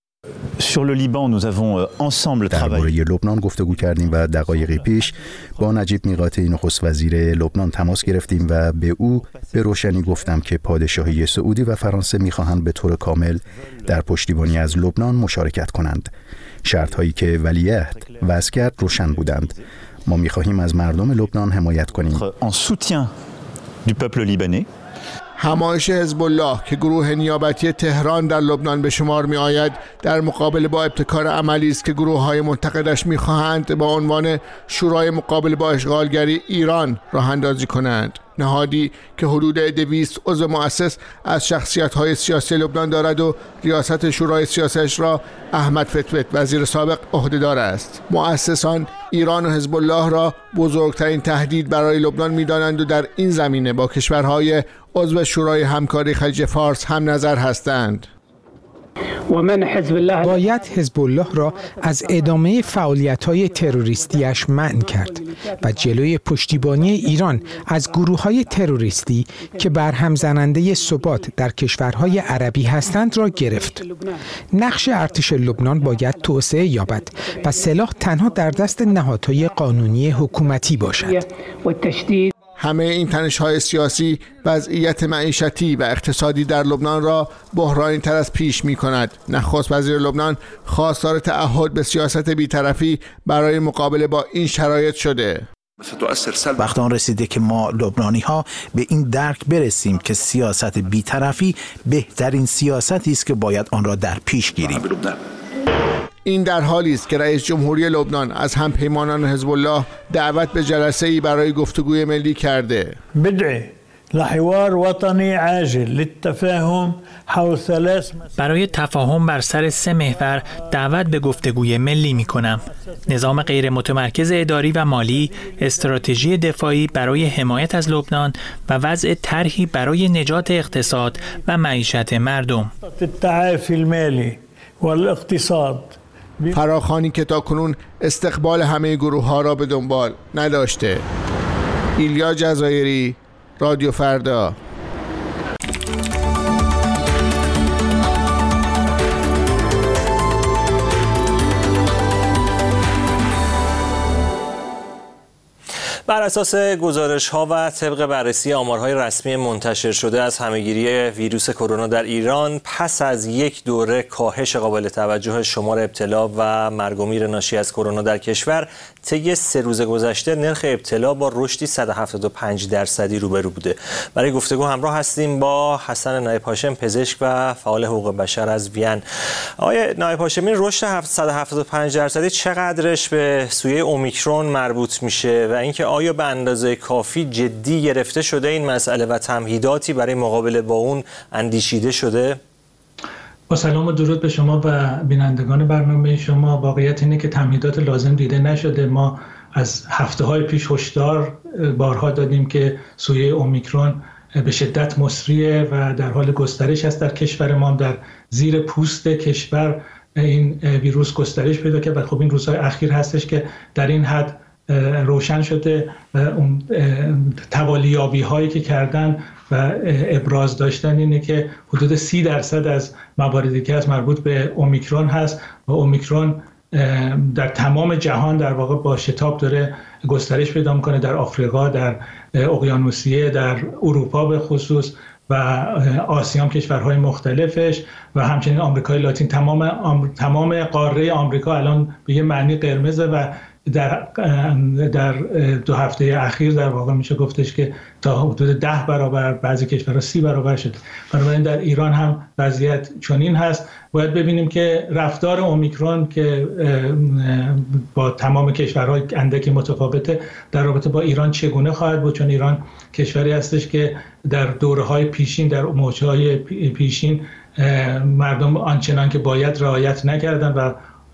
درباره لبنان گفتگو کردیم و دقایقی پیش با نجیب میقاتی نخست وزیر لبنان تماس گرفتیم و به او به روشنی گفتم که پادشاهی سعودی و فرانسه می‌خواهند به طور کامل در پشتیبانی از لبنان مشارکت کنند. شرط‌هایی که ولیعهد وضع کرد روشن بودند. ما می‌خواهیم از مردم لبنان حمایت کنیم. همایش حزب الله که گروه نیابتی تهران در لبنان به شمار می آید در مقابل با ابتکار عملی است که گروه‌های منتقدش می‌خواهند با عنوان شورای مقابله با اشغالگری ایران راه اندازی کنند. نهادی که حدود دویست عضو مؤسس از شخصیت‌های سیاسی لبنان دارد و ریاست شورای سیاسیش را احمد فتوت وزیر سابق عهده‌دار است. مؤسسان ایران و حزب الله را بزرگترین تهدید برای لبنان می‌دانند و در این زمینه با کشورهای عضو شورای همکاری خلیج فارس هم نظر هستند. باید حزب الله را از ادامه فعالیت‌های تروریستیش منع کرد و جلوی پشتیبانی ایران از گروه‌های تروریستی که برهم زننده ثبات در کشورهای عربی هستند را گرفت. نقش ارتش لبنان باید توسعه یابد و سلاح تنها در دست نهادهای قانونی حکومتی باشد. همه این تنش‌های سیاسی وضعیت معیشتی و اقتصادی در لبنان را بحرانی تر از پیش می‌کند. نخست وزیر لبنان خواستار تعهد به سیاست بی‌طرفی برای مقابله با این شرایط شده. وقت آن رسیده که ما لبنانی‌ها به این درک برسیم که سیاست بی‌طرفی بهترین سیاستی است که باید آن را در پیش گیریم. این در حالی است که رئیس جمهوری لبنان از همپیمانان حزب الله دعوت به جلسه‌ای برای گفتگوی ملی کرده. بدعی لحوار وطنی عاجل للتفاهم حول ثلاث برای تفاهم بر سر سه محور دعوت به گفتگوی ملی می کنم. نظام غیر متمرکز اداری و مالی، استراتژی دفاعی برای حمایت از لبنان و وضع طرحی برای نجات اقتصاد و معیشت مردم. التعافی المالی و الاقتصاد. فراخوانی که تاکنون استقبال همه گروه ها را به دنبال نداشته. ایلیا جزایری، رادیو فردا. بر اساس گزارش‌ها و طبق بررسی آمارهای رسمی منتشر شده از همهگیری ویروس کرونا در ایران، پس از یک دوره کاهش قابل توجه شمار ابتلا و مرگ و میر ناشی از کرونا در کشور، طی سه روز گذشته نرخ ابتلا با رشدی صد و هفتاد و پنج درصدی روبرو بوده. برای گفتگو همراه هستیم با حسن نایب هاشم، پزشک و فعال حقوق بشر از وین. آقای نایب هاشمی، رشد صد و هفتاد و پنج درصدی چقدرش به سویه اومیکرون مربوط میشه و اینکه آیا به اندازه کافی جدی گرفته شده این مسئله و تمهیداتی برای مقابله با اون اندیشیده شده؟ با سلام و درود به شما و بینندگان برنامه شما. واقعیت اینه که تمهیدات لازم دیده نشده. ما از هفته‌های پیش هشدار بارها دادیم که سویه اومیکرون به شدت مسریعه و در حال گسترش است در کشور ما. در زیر پوست کشور این ویروس گسترش پیدا کرد و خب این روزهای اخیر هستش که در این حد روشن شده و اون توالیابی هایی که کردن و ابراز داشتن اینه که حدود سی درصد از مواردی که از مربوط به اومیکرون هست و اومیکرون در تمام جهان در واقع با شتاب داره گسترش پیدا میکنه، در آفریقا، در اقیانوسیه، در اروپا به خصوص و آسیا هم کشورهای مختلفش و همچنین آمریکای لاتین. تمام آم... تمام قاره آمریکا الان به یه معنی قرمزه و در در دو هفته اخیر در واقع میشه گفتش که تا حدود ده برابر، بعضی کشورها سی برابر شده. بنابراین در ایران هم وضعیت چنین هست. باید ببینیم که رفتار اومیکرون که با تمام کشورهای اندکی متفاوته در رابطه با ایران چگونه خواهد بود، چون ایران کشوری هستش که در دوره‌های پیشین، در موج‌های پیشین مردم آنچنان که باید رعایت نکردن و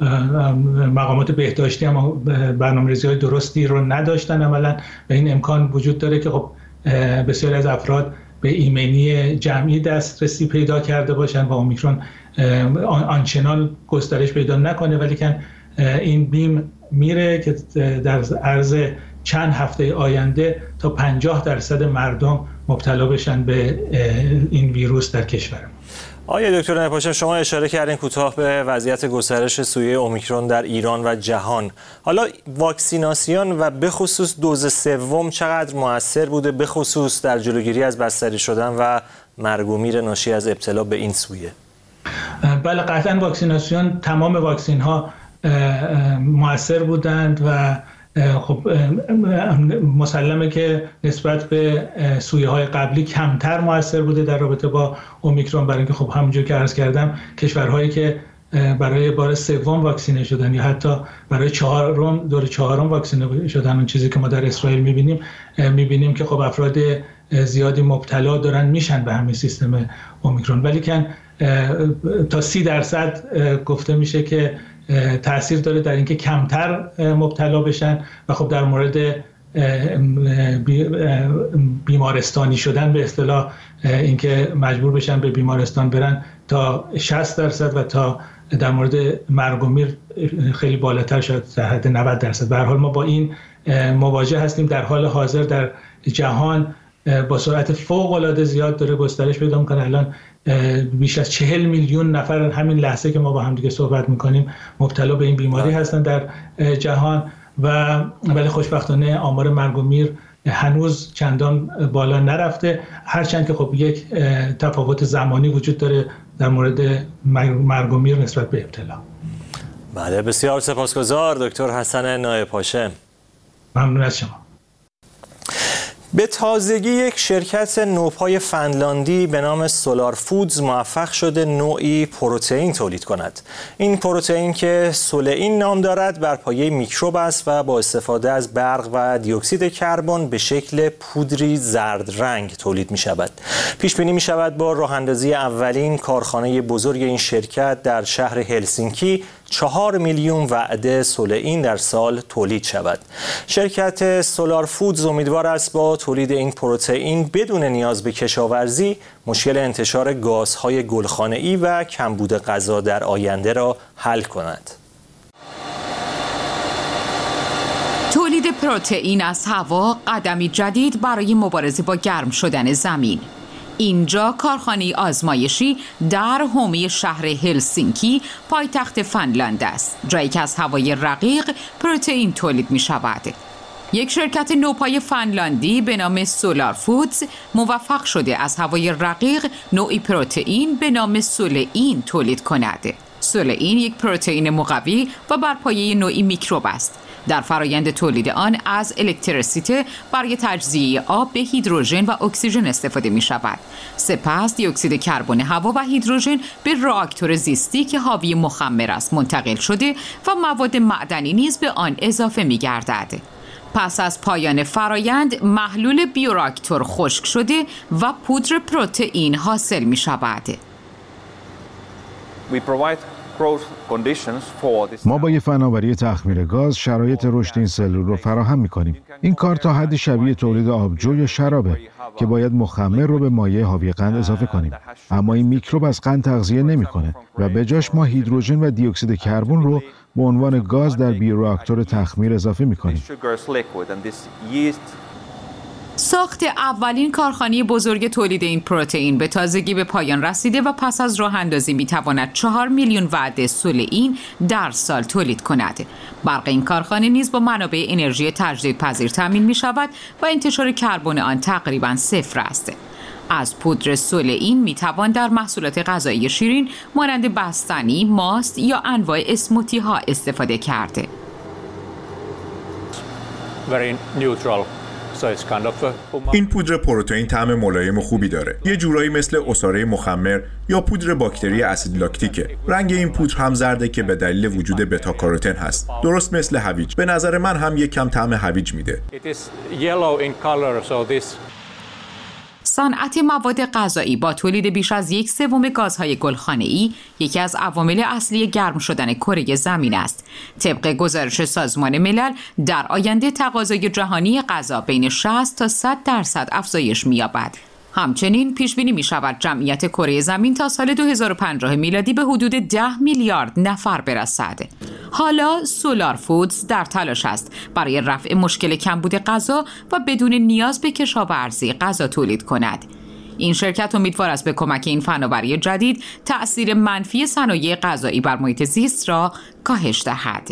مقامات بهداشتی هم برنامه‌ریزی‌های درستی رو نداشتن عملاً و این امکان وجود داره که خب بسیاری از افراد به ایمنی جمعی دسترسی پیدا کرده باشن و اومیکرون آنچنان گسترش پیدا نکنه، ولی که این بیم میره که در عرض چند هفته آینده تا پنجاه درصد مردم مبتلا بشن به این ویروس در کشور. آقای دکتر نایب هاشم، شما اشاره کردین کوتاه به وضعیت گسترش سویه اومیکرون در ایران و جهان. حالا واکسیناسیون و به خصوص دوز سوم چقدر مؤثر بوده، به خصوص در جلوگیری از بستری شدن و مرگ و میر ناشی از ابتلا به این سویه؟ بله، قطعا واکسیناسیون، تمام واکسین ها مؤثر بودند و خب مسلمه که نسبت به سویه های قبلی کمتر مؤثر بوده در رابطه با اومیکرون، برای اینکه خب همونجور که عرض کردم کشورهایی که برای بار سوم واکسینه شدن یا حتی برای چهارم دور چهارم واکسینه شدن، اون چیزی که ما در اسرائیل میبینیم میبینیم که خب افراد زیادی مبتلا دارن میشن به همین سیستم اومیکرون، ولی که تا سی درصد گفته میشه که تأثیر داره در اینکه کمتر مبتلا بشن و خب در مورد بیمارستانی شدن به اصطلاح اینکه مجبور بشن به بیمارستان برن تا شصت درصد و تا در مورد مرگ و میر خیلی بالاتر شد در حد نود درصد. به هر حال ما با این مواجه هستیم. در حال حاضر در جهان با سرعت فوق العاده زیاد داره گسترش پیدا میکنه. الان بیش از چهل میلیون نفر همین لحظه که ما با هم دیگه صحبت میکنیم مبتلا به این بیماری هستن در جهان و ولی خوشبختانه آمار مرگ و میر هنوز چندان بالا نرفته، هرچند که خب یک تفاوت زمانی وجود داره در مورد مرگ و میر نسبت به ابتلا. بله، بسیار سپاسگزار دکتر حسن نایب هاشم. ممنون از شما. به تازگی یک شرکت نوپای فنلاندی به نام سولار فودز موفق شده نوعی پروتئین تولید کند. این پروتئین که سولئین نام دارد بر پایه میکروب است و با استفاده از برق و دی اکسید کربن به شکل پودری زرد رنگ تولید می شود. پیش بینی می شود با راه اندازی اولین کارخانه بزرگ این شرکت در شهر هلسینکی چهار میلیون وعده سولئین در سال تولید شود. شرکت سولار فودز امیدوار است با تولید این پروتئین بدون نیاز به کشاورزی مشکل انتشار گازهای گلخانه‌ای و کمبود غذا در آینده را حل کند. تولید پروتئین از هوا قدمی جدید برای مبارزه با گرم شدن زمین. اینجا کارخانه آزمایشی در حومه شهر هلسینکی پایتخت فنلاند است، جایی که از هوای رقیق پروتئین تولید می شود. یک شرکت نوپای فنلاندی به نام سولار فودز موفق شده از هوای رقیق نوعی پروتئین به نام سولئین تولید کند. سولئین یک پروتئین مقوی و بر پایه نوعی میکروب است در فرایند تولید آن از الکتریسیته برای تجزیه آب به هیدروژن و اکسیژن استفاده می شود. سپس دی اکسید کربن هوا و هیدروژن به راکتور زیستی که حاوی مخمر است منتقل شده و مواد معدنی نیز به آن اضافه می گردد. پس از پایان فرایند محلول بیوراکتور خشک شده و پودر پروتئین حاصل می شود. ما با یه فناوری تخمیر گاز شرایط رشد این سلول رو فراهم می‌کنیم. این کار تا حدی شبیه تولید آبجو یا شرابه که باید مخمر رو به مایع حاوی قند اضافه کنیم. اما این میکروب از قند تغذیه نمی‌کنه و به جاش ما هیدروژن و دی اکسید کربن رو به عنوان گاز در بیوراکتور تخمیر اضافه می‌کنیم. ساخت اولین کارخانه بزرگ تولید این پروتئین به تازگی به پایان رسیده و پس از راه اندازی می تواند چهار میلیون وعده سولئین در سال تولید کند. برق این کارخانه نیز با منابع انرژی تجدیدپذیر تامین می شود و انتشار کربن آن تقریباً صفر است. از پودر سولئین می توان در محصولات غذایی شیرین مانند بستنی، ماست یا انواع اسموتی ها استفاده کرده. این پودر پروتئین طعم ملایم و خوبی داره. یه جورایی مثل عصاره مخمر یا پودر باکتری اسید لاکتیکه. رنگ این پودر هم زرده که به دلیل وجود بتا کاروتن هست. درست مثل هویج. به نظر من هم یک کم طعم هویج میده. صنعت مواد غذایی با تولید بیش از یک سوم گازهای گلخانه‌ای یکی از عوامل اصلی گرم شدن کره زمین است. طبق گزارش سازمان ملل در آینده تقاضای جهانی غذا بین شصت تا صد درصد افزایش می‌یابد. همچنین پیش بینی می شود جمعیت کره زمین تا سال دو هزار و پنجاه میلادی به حدود ده میلیارد نفر برسد. حالا سولار فودز در تلاش است برای رفع مشکل کمبود غذا و بدون نیاز به کشاورزی غذا تولید کند. این شرکت امیدوار است به کمک این فناوری جدید تأثیر منفی صنایع غذایی بر محیط زیست را کاهش دهد.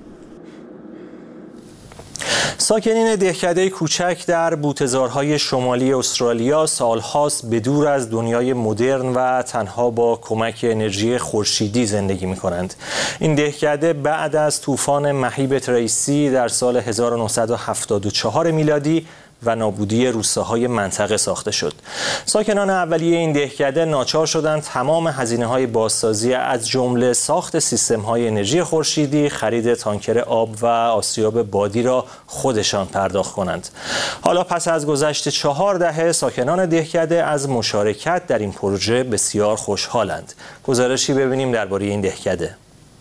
ساکنین دهکده کوچک در بوته‌زارهای شمالی استرالیا سالهاست به دور از دنیای مدرن و تنها با کمک انرژی خورشیدی زندگی می‌کنند. این دهکده بعد از طوفان مهیب تریسی در سال هزار و نهصد و هفتاد و چهار میلادی و نابودی روستاهای منطقه ساخته شد. ساکنان اولیه این دهکده ناچار شدند تمام هزینه‌های بازسازی از جمله ساخت سیستم‌های انرژی خورشیدی، خرید تانکر آب و آسیاب بادی را خودشان پرداخت کنند. حالا پس از گذشت چهار دهه ساکنان دهکده از مشارکت در این پروژه بسیار خوشحالند. گزارشی ببینیم درباره این دهکده.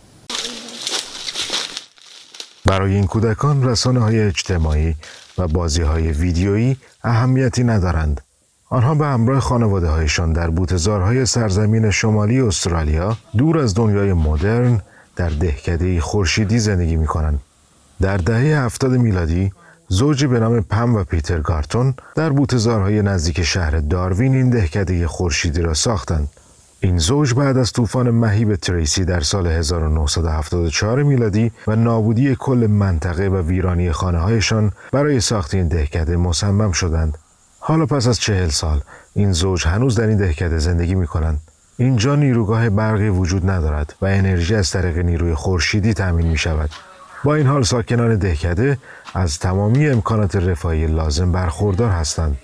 برای این کودکان رسانه‌های اجتماعی و بازی‌های ویدیویی اهمیتی ندارند. آنها به همراه خانواده‌هایشان در بوته‌زارهای سرزمین شمالی استرالیا دور از دنیای مدرن در دهکده خورشیدی زندگی می‌کنند. در دهه هفتاد میلادی زوجی به نام پم و پیتر گارتون در بوته‌زارهای نزدیک شهر داروین این دهکده خورشیدی را ساختند. این زوج بعد از طوفان مهیب تریسی در سال هزار و نهصد و هفتاد و چهار میلادی و نابودی کل منطقه و ویرانی خانه‌هایشان برای ساخت این دهکده مصمم شدند. حالا پس از چهل سال این زوج هنوز در این دهکده زندگی می‌کنند. اینجا نیروگاه برقی وجود ندارد و انرژی از طریق نیروی خورشیدی تامین می‌شود. با این حال ساکنان دهکده از تمامی امکانات رفاهی لازم برخوردار هستند.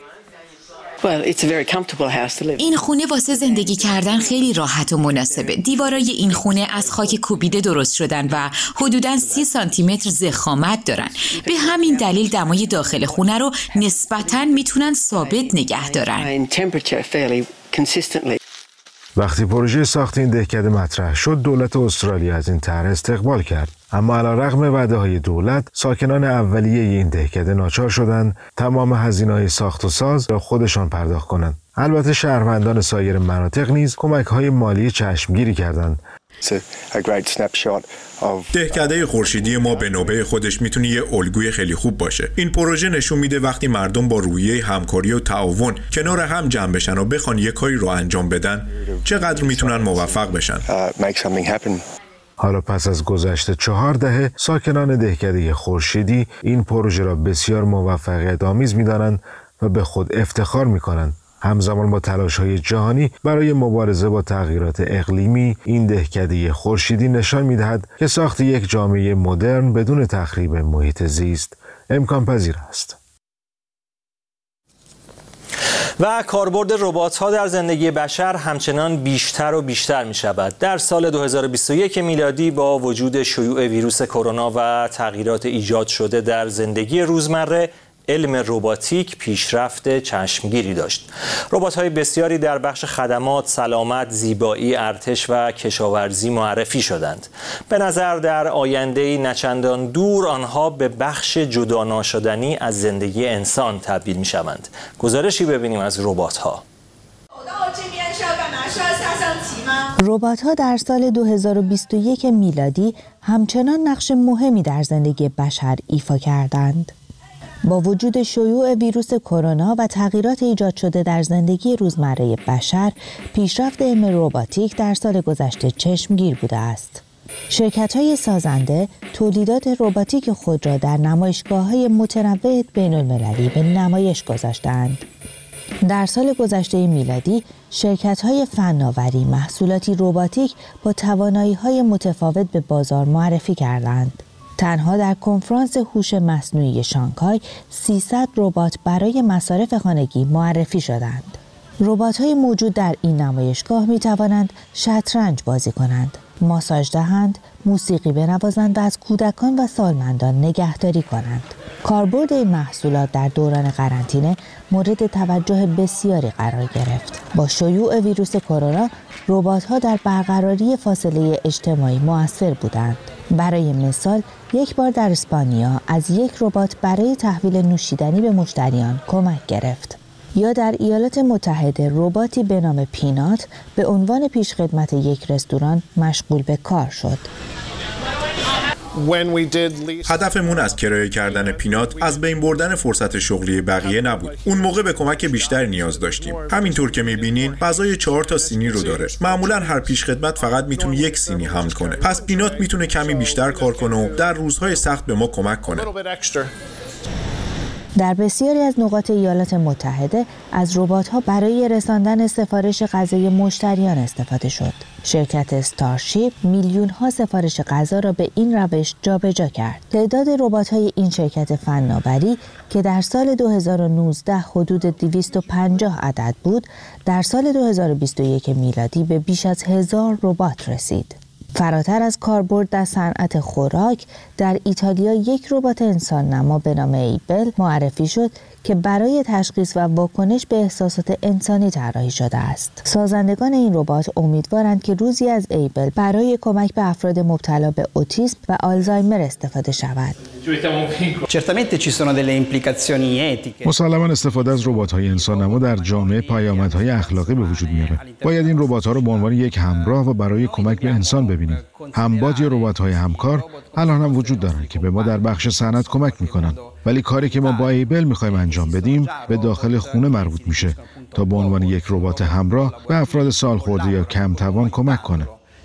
این خونه واسه زندگی کردن خیلی راحت و مناسبه. دیوارای این خونه از خاک کوبیده درست شدن و حدوداً سی سانتی متر ضخامت دارن. به همین دلیل دمای داخل خونه رو نسبتاً میتونن ثابت نگه دارن. وقتی پروژه ساخت این دهکده مطرح شد، دولت استرالیا از این طرح استقبال کرد. اما علیرغم وعده‌های دولت، ساکنان اولیه این دهکده ناچار شدند تمام هزینه‌های ساخت و ساز را خودشان پرداخت کنند. البته شهروندان سایر مناطق نیز کمک‌های مالی چشمگیری کردند. دهکده خورشیدی ما به نوبه خودش میتونه یه الگوی خیلی خوب باشه. این پروژه نشون میده وقتی مردم با روحیه همکاری و تعاون کنار هم جمع بشن و بخوان یه کاری رو انجام بدن، چقدر میتونن موفق بشن. حالا پس از گذشت چهار دهه ساکنان دهکده خورشیدی این پروژه را بسیار موفقیت آمیز می‌دانند و به خود افتخار می‌کنند. همزمان با تلاش‌های جهانی برای مبارزه با تغییرات اقلیمی، این دهکده خورشیدی نشان می‌دهد که ساخت یک جامعه مدرن بدون تخریب محیط زیست امکان پذیر است. و کاربرد ربات‌ها در زندگی بشر همچنان بیشتر و بیشتر می‌شود. در سال دو هزار و بیست و یک میلادی با وجود شیوع ویروس کرونا و تغییرات ایجاد شده در زندگی روزمره، علم رباتیک پیشرفت چشمگیری داشت. ربات‌های بسیاری در بخش خدمات، سلامت، زیبایی، ارتش و کشاورزی معرفی شدند. به نظر در آینده‌ای نچندان دور آنها به بخش جدا ناشدنی از زندگی انسان تبدیل می‌شوند. گزارشی ببینیم از ربات‌ها. ربات‌ها در سال دو هزار و بیست و یک میلادی همچنان نقش مهمی در زندگی بشر ایفا کردند. با وجود شیوع ویروس کرونا و تغییرات ایجاد شده در زندگی روزمره بشر، پیشرفت علم رباتیک در سال گذشته چشمگیر بوده است. شرکت‌های سازنده تولیدات رباتیک خود را در نمایشگاه‌های متنوع بین‌المللی به نمایش گذاشتند. در سال گذشته میلادی، شرکت‌های فناوری محصولاتی رباتیک با توانایی‌های متفاوت به بازار معرفی کردند. تنها در کنفرانس هوش مصنوعی شانگهای سیصد ربات برای مصارف خانگی معرفی شدند. ربات‌های موجود در این نمایشگاه می‌توانند شطرنج بازی کنند، ماساژ دهند، موسیقی بنوازند و از کودکان و سالمندان نگهداری کنند. کاربرد این محصولات در دوران قرنطینه مورد توجه بسیاری قرار گرفت. با شیوع ویروس کرونا، ربات‌ها در برقراری فاصله اجتماعی مؤثر بودند. برای مثال، یک بار در اسپانیا از یک ربات برای تحویل نوشیدنی به مشتریان کمک گرفت. یا در ایالات متحده رباتی به نام پینات به عنوان پیشخدمت یک رستوران مشغول به کار شد. هدفمون از کرایه کردن پینات از بین بردن فرصت شغلی بقیه نبود. اون موقع به کمک بیشتری نیاز داشتیم. همینطور که میبینین غذای چهار تا سینی رو داره. معمولا هر پیشخدمت فقط میتونه یک سینی حمل کنه. پس پینات میتونه کمی بیشتر کار کنه و در روزهای سخت به ما کمک کنه. در بسیاری از نقاط ایالات متحده از ربات‌ها برای رساندن سفارش غذای مشتریان استفاده شد. شرکت استارشیپ میلیون‌ها سفارش غذا را به این روش جابجا کرد. تعداد ربات‌های این شرکت فناوری که در سال دو هزار و نوزده حدود دویست و پنجاه عدد بود، در سال دو هزار و بیست و یک میلادی به بیش از هزار ربات رسید. فراتر از کاربرد در صنعت خوراک، در ایتالیا یک ربات انسان نما به نام ایبل معرفی شد که برای تشخیص و واکنش به احساسات انسانی طراحی شده است. سازندگان این ربات امیدوارند که روزی از ایبل برای کمک به افراد مبتلا به اوتیسم و آلزایمر استفاده شود. مسلماً استفاده از ربات‌های انسان نما در جامعه پیامدهای اخلاقی به وجود میاره. باید این ربات‌ها رو به عنوان یک همراه و برای کمک به انسان ببینیم. همباد یا ربات‌های همکار الان هم وجود دارن که به ما در بخش صنعت کمک میکنن. ولی کاری که ما با ایبل میخوایم انجام بدیم به داخل خونه مربوط میشه تا به عنوان یک ربات همراه به افراد سالخورده یا کم توان کمک کنه.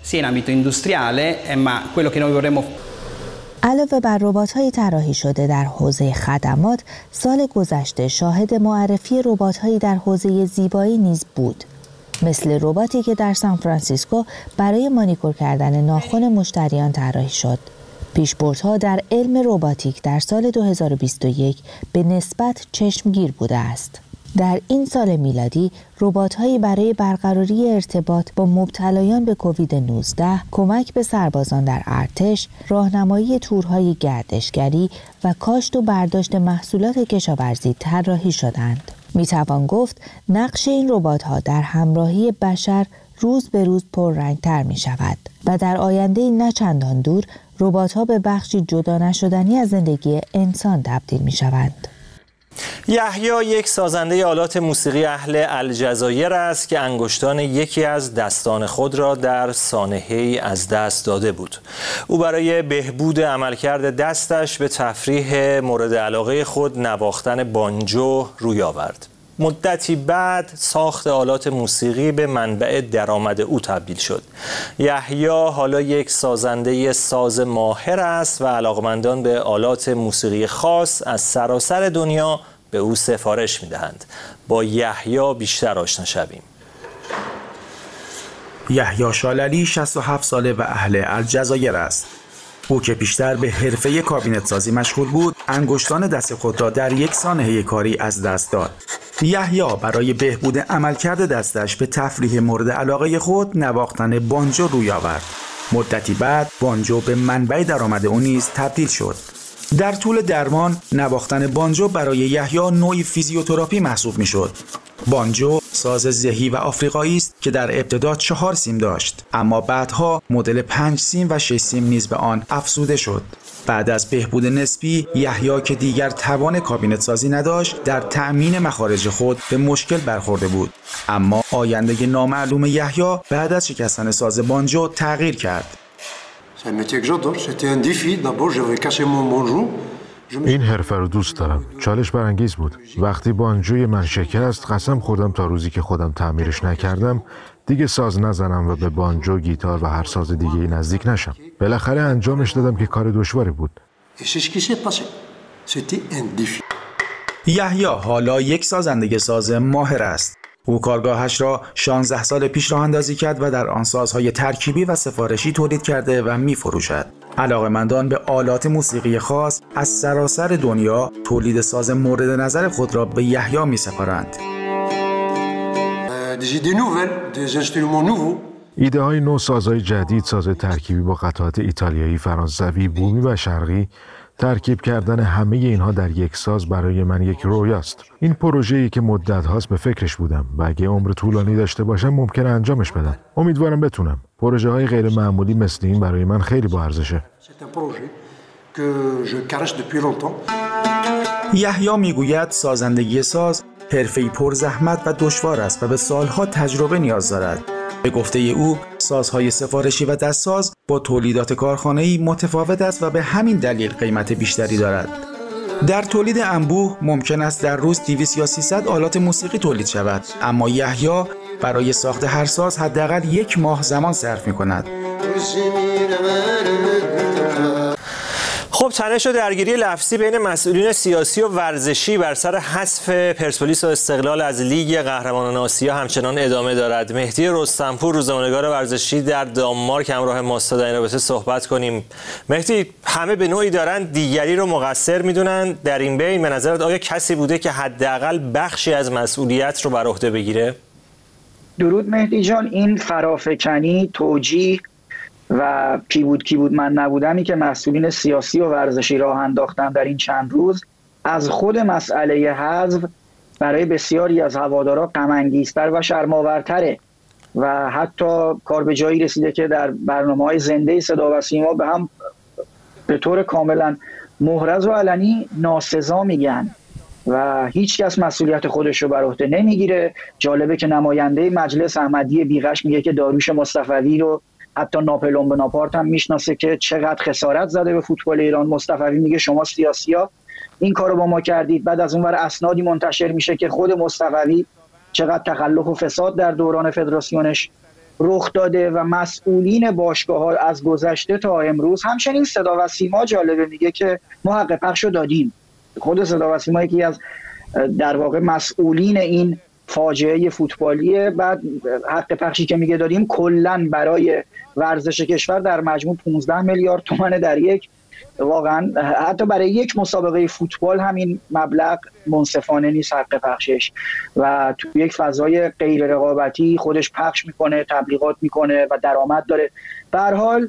علاوه بر ربات‌های طراحی شده در حوزه خدمات، سال گذشته شاهد معرفی ربات‌هایی در حوزه زیبایی نیز بود. مثل رباتی که در سان فرانسیسکو برای مانیکور کردن ناخن مشتریان طراحی شد. پیشبردها در علم رباتیک در سال دو هزار و بیست و یک به نسبت چشمگیر بوده است. در این سال میلادی ربات‌هایی برای برقراری ارتباط با مبتلایان به کووید نوزده، کمک به سربازان در ارتش، راهنمایی تورهای گردشگری و کاشت و برداشت محصولات کشاورزی طراحی شدند. میتوان گفت نقش این ربات‌ها در همراهی بشر روز به روز پررنگ‌تر می شود و در آینده نه چندان دور ربات‌ها به بخشی جدا نشدنی از زندگی انسان تبدیل می شوند. یحیی یک سازنده آلات موسیقی اهل الجزایر است که انگشتان یکی از دستان خود را در سانحه‌ای از دست داده بود. او برای بهبود عملکرد دستش به تفریح مورد علاقه خود نواختن بانجو روی آورد. مدتی بعد ساخت آلات موسیقی به منبع درآمد او تبدیل شد. یحیی حالا یک سازنده ساز ماهر است و علاقمندان به آلات موسیقی خاص از سراسر دنیا به او سفارش می‌دهند. با یحیی بیشتر آشنا شویم. یحیی شاللی شصت و هفت ساله و اهل الجزایر است. او که بیشتر به حرفه کابینت سازی مشغول بود، انگشتان دست خود را در یک سانحه کاری از دست داد. یحیی برای بهبود عملکرد دستش به تفریح مورد علاقه خود نواختن بانجو روی آورد. مدتی بعد بانجو به منبع درآمد او نیز تبدیل شد. در طول درمان نواختن بانجو برای یحیی نوعی فیزیوتراپی محسوب می‌شد. بانجو ساز زهی و آفریقایی است که در ابتدا چهار سیم داشت، اما بعدها مدل پنج سیم و شش سیم نیز به آن افزوده شد. بعد از بهبود نسبی، یحیی که دیگر توان کابینت سازی نداشت، در تأمین مخارج خود به مشکل برخورده بود. اما آینده نامعلوم یحیی بعد از شکستن ساز بانجو تغییر کرد. این حرفه رو دوست دارم. چالش برانگیز بود. وقتی بانجوی من شکست، قسم خوردم تا روزی که خودم تعمیرش نکردم دیگه ساز نزنم و به بانجو، گیتار و هر ساز دیگه نزدیک نشم. بالاخره انجامش دادم که کار دشواری بود. یحیی حالا یک سازنده ساز ماهر است. او کارگاهش را شانزده سال پیش راه اندازی کرد و در آن سازهای ترکیبی و سفارشی تولید کرده و می فروشد. علاقه‌مندان به آلات موسیقی خاص از سراسر دنیا تولید ساز مورد نظر خود را به یحیی می سپارند. ایده های نو، سازهای جدید، ساز ترکیبی با قطعات ایتالیایی، فرانسوی، بومی و شرقی، ترکیب کردن همه اینها در یک ساز برای من یک رویاست. این پروژه‌ای که مدت هاست به فکرش بودم و اگه عمر طولانی داشته باشم ممکنه انجامش بدم. امیدوارم بتونم. پروژه های غیر معمولی مثل این برای من خیلی با ارزشه. یحیی میگوید سازندگی ساز حرفه‌ای پر زحمت و دشوار است و به سالها تجربه نیاز دارد. به گفته او، سازهای سفارشی و دستساز با تولیدات کارخانه‌ای متفاوت است و به همین دلیل قیمت بیشتری دارد. در تولید انبوه ممکن است در روز دویست یا سیصد آلات موسیقی تولید شود، اما یحیی برای ساخت هر ساز حداقل یک ماه زمان صرف می‌کند. خب، تنش و درگیری لفظی بین مسئولین سیاسی و ورزشی بر سر حذف پرسپولیس و استقلال از لیگ قهرمانان آسیا همچنان ادامه دارد. مهدی رستمپور، روزنامه‌نگار ورزشی در دانمارک، همراه ماست تا در این رابطه صحبت کنیم. مهدی، همه به نوعی دارن دیگری رو مقصر میدونن. در این بین به نظرت آیا کسی بوده که حداقل بخشی از مسئولیت رو بر عهده بگیره؟ درود مهدی جان. این فرافکنی، توجیه و کی بود کی بود من نبودمی که مسئولین سیاسی و ورزشی راه انداختن در این چند روز از خود مسئله حذف برای بسیاری از هوادارا غم انگیزتر و شرم‌آورتره و حتی کار به جایی رسیده که در برنامه‌های زنده صدا و سیما به هم به طور کاملا محرز و علنی ناسزا میگن و هیچ کس مسئولیت خودش رو بر عهده نمیگیره. جالبه که نماینده مجلس احمدی بیغش میگه که داریوش مصطفوی رو حتی ناپلئون بناپارت هم میشناسه که چقدر خسارت زده به فوتبال ایران. مصطفوی میگه شما سیاسی‌ها این کارو با ما کردید. بعد از اونور اسنادی منتشر میشه که خود مصطفوی چقدر تخلف و فساد در دوران فدراسیونش رخ داده و مسئولین باشگاه‌ها از گذشته تا امروز. همچنین صدا و سیما جالبه میگه که ما حق پخشو دادیم. خود صدا و سیما یکی از در واقع مسئولین این فاجعه فوتبالیه. بعد حق پخشی که میگه دادیم کلا برای ورزش کشور در مجموع پانزده میلیارد تومان در یک، واقعا حتی برای یک مسابقه فوتبال همین مبلغ منصفانه نیست حق پخشش و تو یک فضای غیر رقابتی خودش پخش میکنه، تبلیغات میکنه و درآمد داره. به هر حال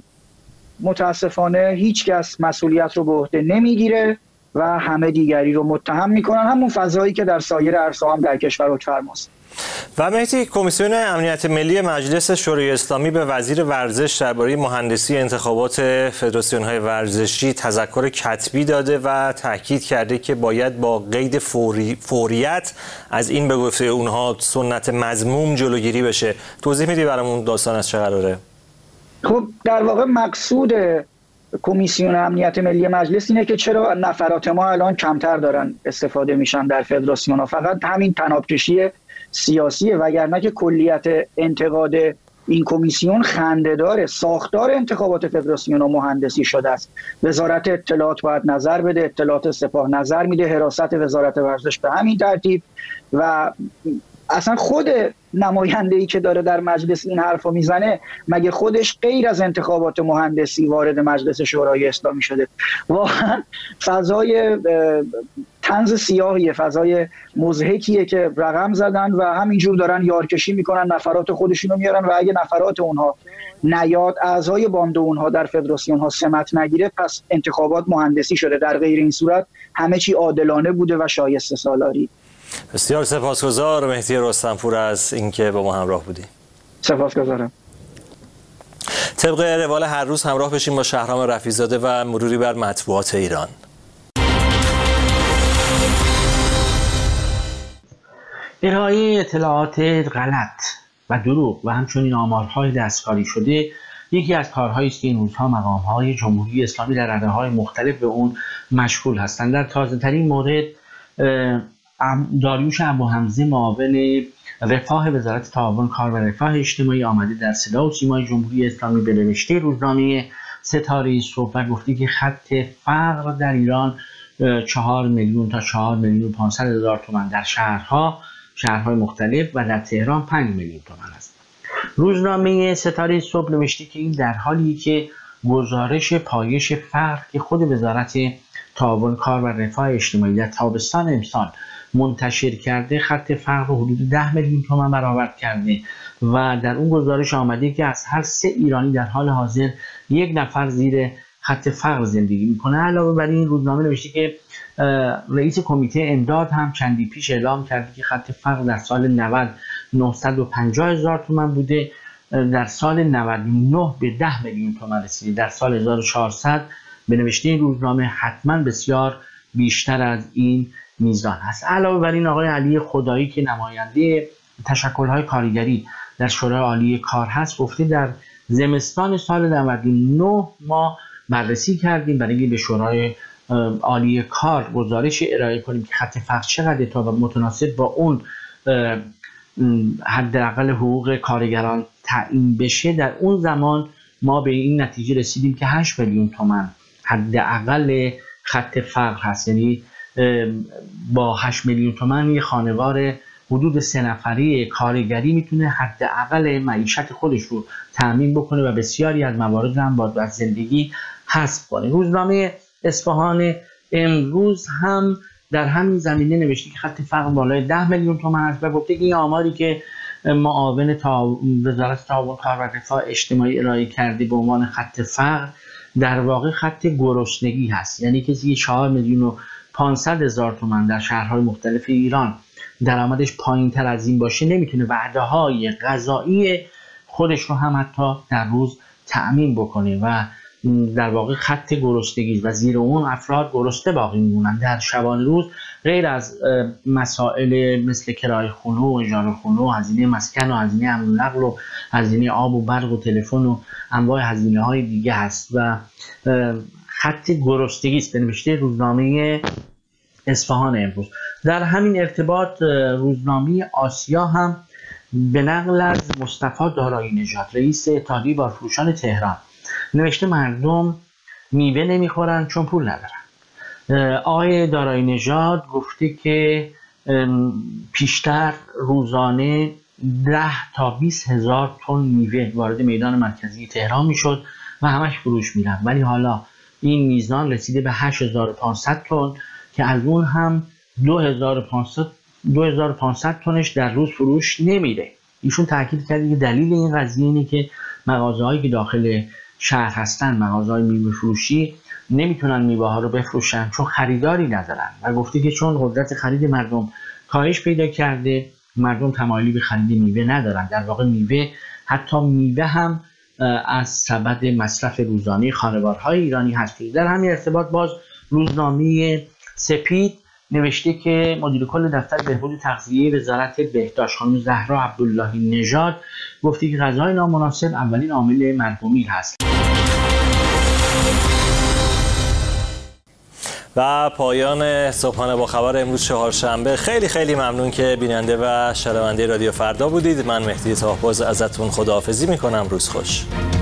متاسفانه هیچ کس مسئولیت رو به عهده نمیگیره و همه دیگری رو متهم میکنن، همون فضایی که در سایر عرصه‌ها هم در کشور حکم‌فرماست. و مهدی، کمیسیون امنیت ملی مجلس شورای اسلامی به وزیر ورزش درباره مهندسی انتخابات فدراسیون‌های ورزشی تذکر کتبی داده و تاکید کرده که باید با قید فوری، فوریت از این به گفته اونها سنت مذموم جلوگیری بشه. توضیح میدی برامون داستان از چه قراره؟ خب در واقع مقصود کمیسیون امنیت ملی مجلس اینه که چرا نفرات ما الان کمتر دارن استفاده میشن در فدراسیون ها. فقط همین تنابکشی سیاسیه، وگرنه که کلیت انتقاد این کمیسیون خنده‌دار ساختار انتخابات فدراسیون و مهندسی شده است. وزارت اطلاعات باید نظر بده، اطلاعات سپاه نظر میده، حراست وزارت ورزش به همین ترتیب و اصلا خود نماینده‌ای که داره در مجلس این حرفو میزنه مگه خودش غیر از انتخابات مهندسی وارد مجلس شورای اسلامی شده؟ واقعا فضای طنز سیاهیه، فضای مضحکیه که رقم زدن و همینجور دارن یارکشی میکنن، نفرات خودشونو میارن و اگه نفرات اونها نیاد، اعضای باند اونها در فدراسیون ها سمت نگیره، پس انتخابات مهندسی شده. در غیر این صورت همه چی عادلانه بوده و شایسته سالاری. بسیار سپاسگزار مهدی رستمپور از اینکه با ما همراه بودی. سپاسگزارم. طبق روال هر روز همراه بشیم با شهرام رفیع‌زاده و مروری بر مطبوعات ایران. ارائه اطلاعات غلط و دروغ و همچنین آمارهای دستکاری شده یکی از کارهایی است که این روزها مقام‌های جمهوری اسلامی در رده‌های مختلف به اون مشغول هستند. در تازه‌ترین مورد داریوش ابوحمزه معاون رفاه وزارت تعاون کار و رفاه اجتماعی آمده در صدا و سیمای جمهوری اسلامی به نوشته روزنامه ستاره صبح و گفته که خط فقر در ایران چهار میلیون تا چهار میلیون و پانصد هزار تومان در شهرها شهرهای مختلف و در تهران پنج میلیون تومان است. روزنامه ستاره صبح نوشته که این در حالی که گزارش پایش فقر که خود وزارت تعاون کار و رفاه اجتماعی در تابستان امسال منتشر کرده خط فقر رو حدود ده میلیون تومان برآورد کرده و در اون گزارش آمده که از هر سه ایرانی در حال حاضر یک نفر زیر خط فقر زندگی میکنه. علاوه بر این روزنامه نوشته که رئیس کمیته امداد هم چندی پیش اعلام کرده که خط فقر در سال نود نهصد و پنجاه هزار تومان بوده، در سال نود و نه به ده میلیون تومان رسیده، در سال هزار و چهارصد به نوشته این روزنامه حتما بسیار بیشتر از این میزان است. علاوه بر این آقای علی خدایی که نماینده تشکل‌های کارگری در شورای عالی کار هست گفته در زمستان سال نود و نه ما بررسی کردیم برای اینکه به شورای عالی کار گزارش ارائه کنیم که خط فقر چقدر تا و متناسب با اون حداقل حقوق کارگران تعیین بشه. در اون زمان ما به این نتیجه رسیدیم که هشت میلیون تومان حداقل خط فقر هست، یعنی با هشت میلیون تومان یه خانوار حدود سه نفری کارگری میتونه حداقل معیشت خودش رو تامین بکنه و بسیاری از موارد هم با از زندگی حذف کنه. روزنامه اصفهان امروز هم در همین زمینه نوشته که خط فقر بالای ده میلیون تومان است و گفته که این آماری که معاون تا وزارت تعاون کار و رفاه اجتماعی ارائه کرده به عنوان خط فقر در واقع خط گرسنگی هست، یعنی کسی که چهار میلیون و پانصد هزار تومان در شهرهای مختلف ایران درآمدش پایین تر از این باشه نمیتونه وعده‌های غذایی خودش رو هم حتی در روز تأمین بکنه و در واقع خط گرسنگی و زیر اون افراد گرسنه باقی میمونن. در شبانه روز غیر از مسائل مثل کرایه خونه و اجاره خونه و هزینه مسکن و هزینه امن و نقل و هزینه آب و برق و تلفن و انواع هزینه های دیگه هست و خط گرسنگی است. نوشته روزنامه اصفهان امروز. در همین ارتباط روزنامه آسیا هم به نقل از مصطفی دارایی نژاد رئیس اتحادیه بارفروشان تهران نوشته مردم میوه نمیخورن چون پول ندارن. آقای دارایی نژاد گفته که پیشتر روزانه ده تا بیست هزار تن میوه وارد میدان مرکزی تهران میشد و همش فروش میرفت، ولی حالا این میزان رسیده به هشت هزار و پانصد تن که از اون هم دو هزار و پانصد تنش در روز فروش نمیره. ایشون تاکید کرده که دلیل این قضیه اینه که مغازه‌هایی که داخل شهر هستن، مغازه‌های میوه فروشی، نمیتونن میوه ها رو بفروشن چون خریداری ندارن و گفته که چون قدرت خرید مردم کاهش پیدا کرده، مردم تمایلی به خرید میوه ندارن. در واقع میوه، حتی میوه هم از سبد مصرف روزانه خانوارهای ایرانی هست. در همین ارتباط باز روزنامه سپید نوشته که مدیر کل دفتر بهبود تغذیه وزارت بهداشت خانم زهرا عبداللهی نژاد گفته که غذای نامناسب اولین عامل مرگ و میر هست. و پایان صبحانه با خبر امروز چهارشنبه. خیلی خیلی ممنون که بیننده و شنونده رادیو فردا بودید. من مهدی طاهباز ازتون خداحافظی میکنم. روز خوش.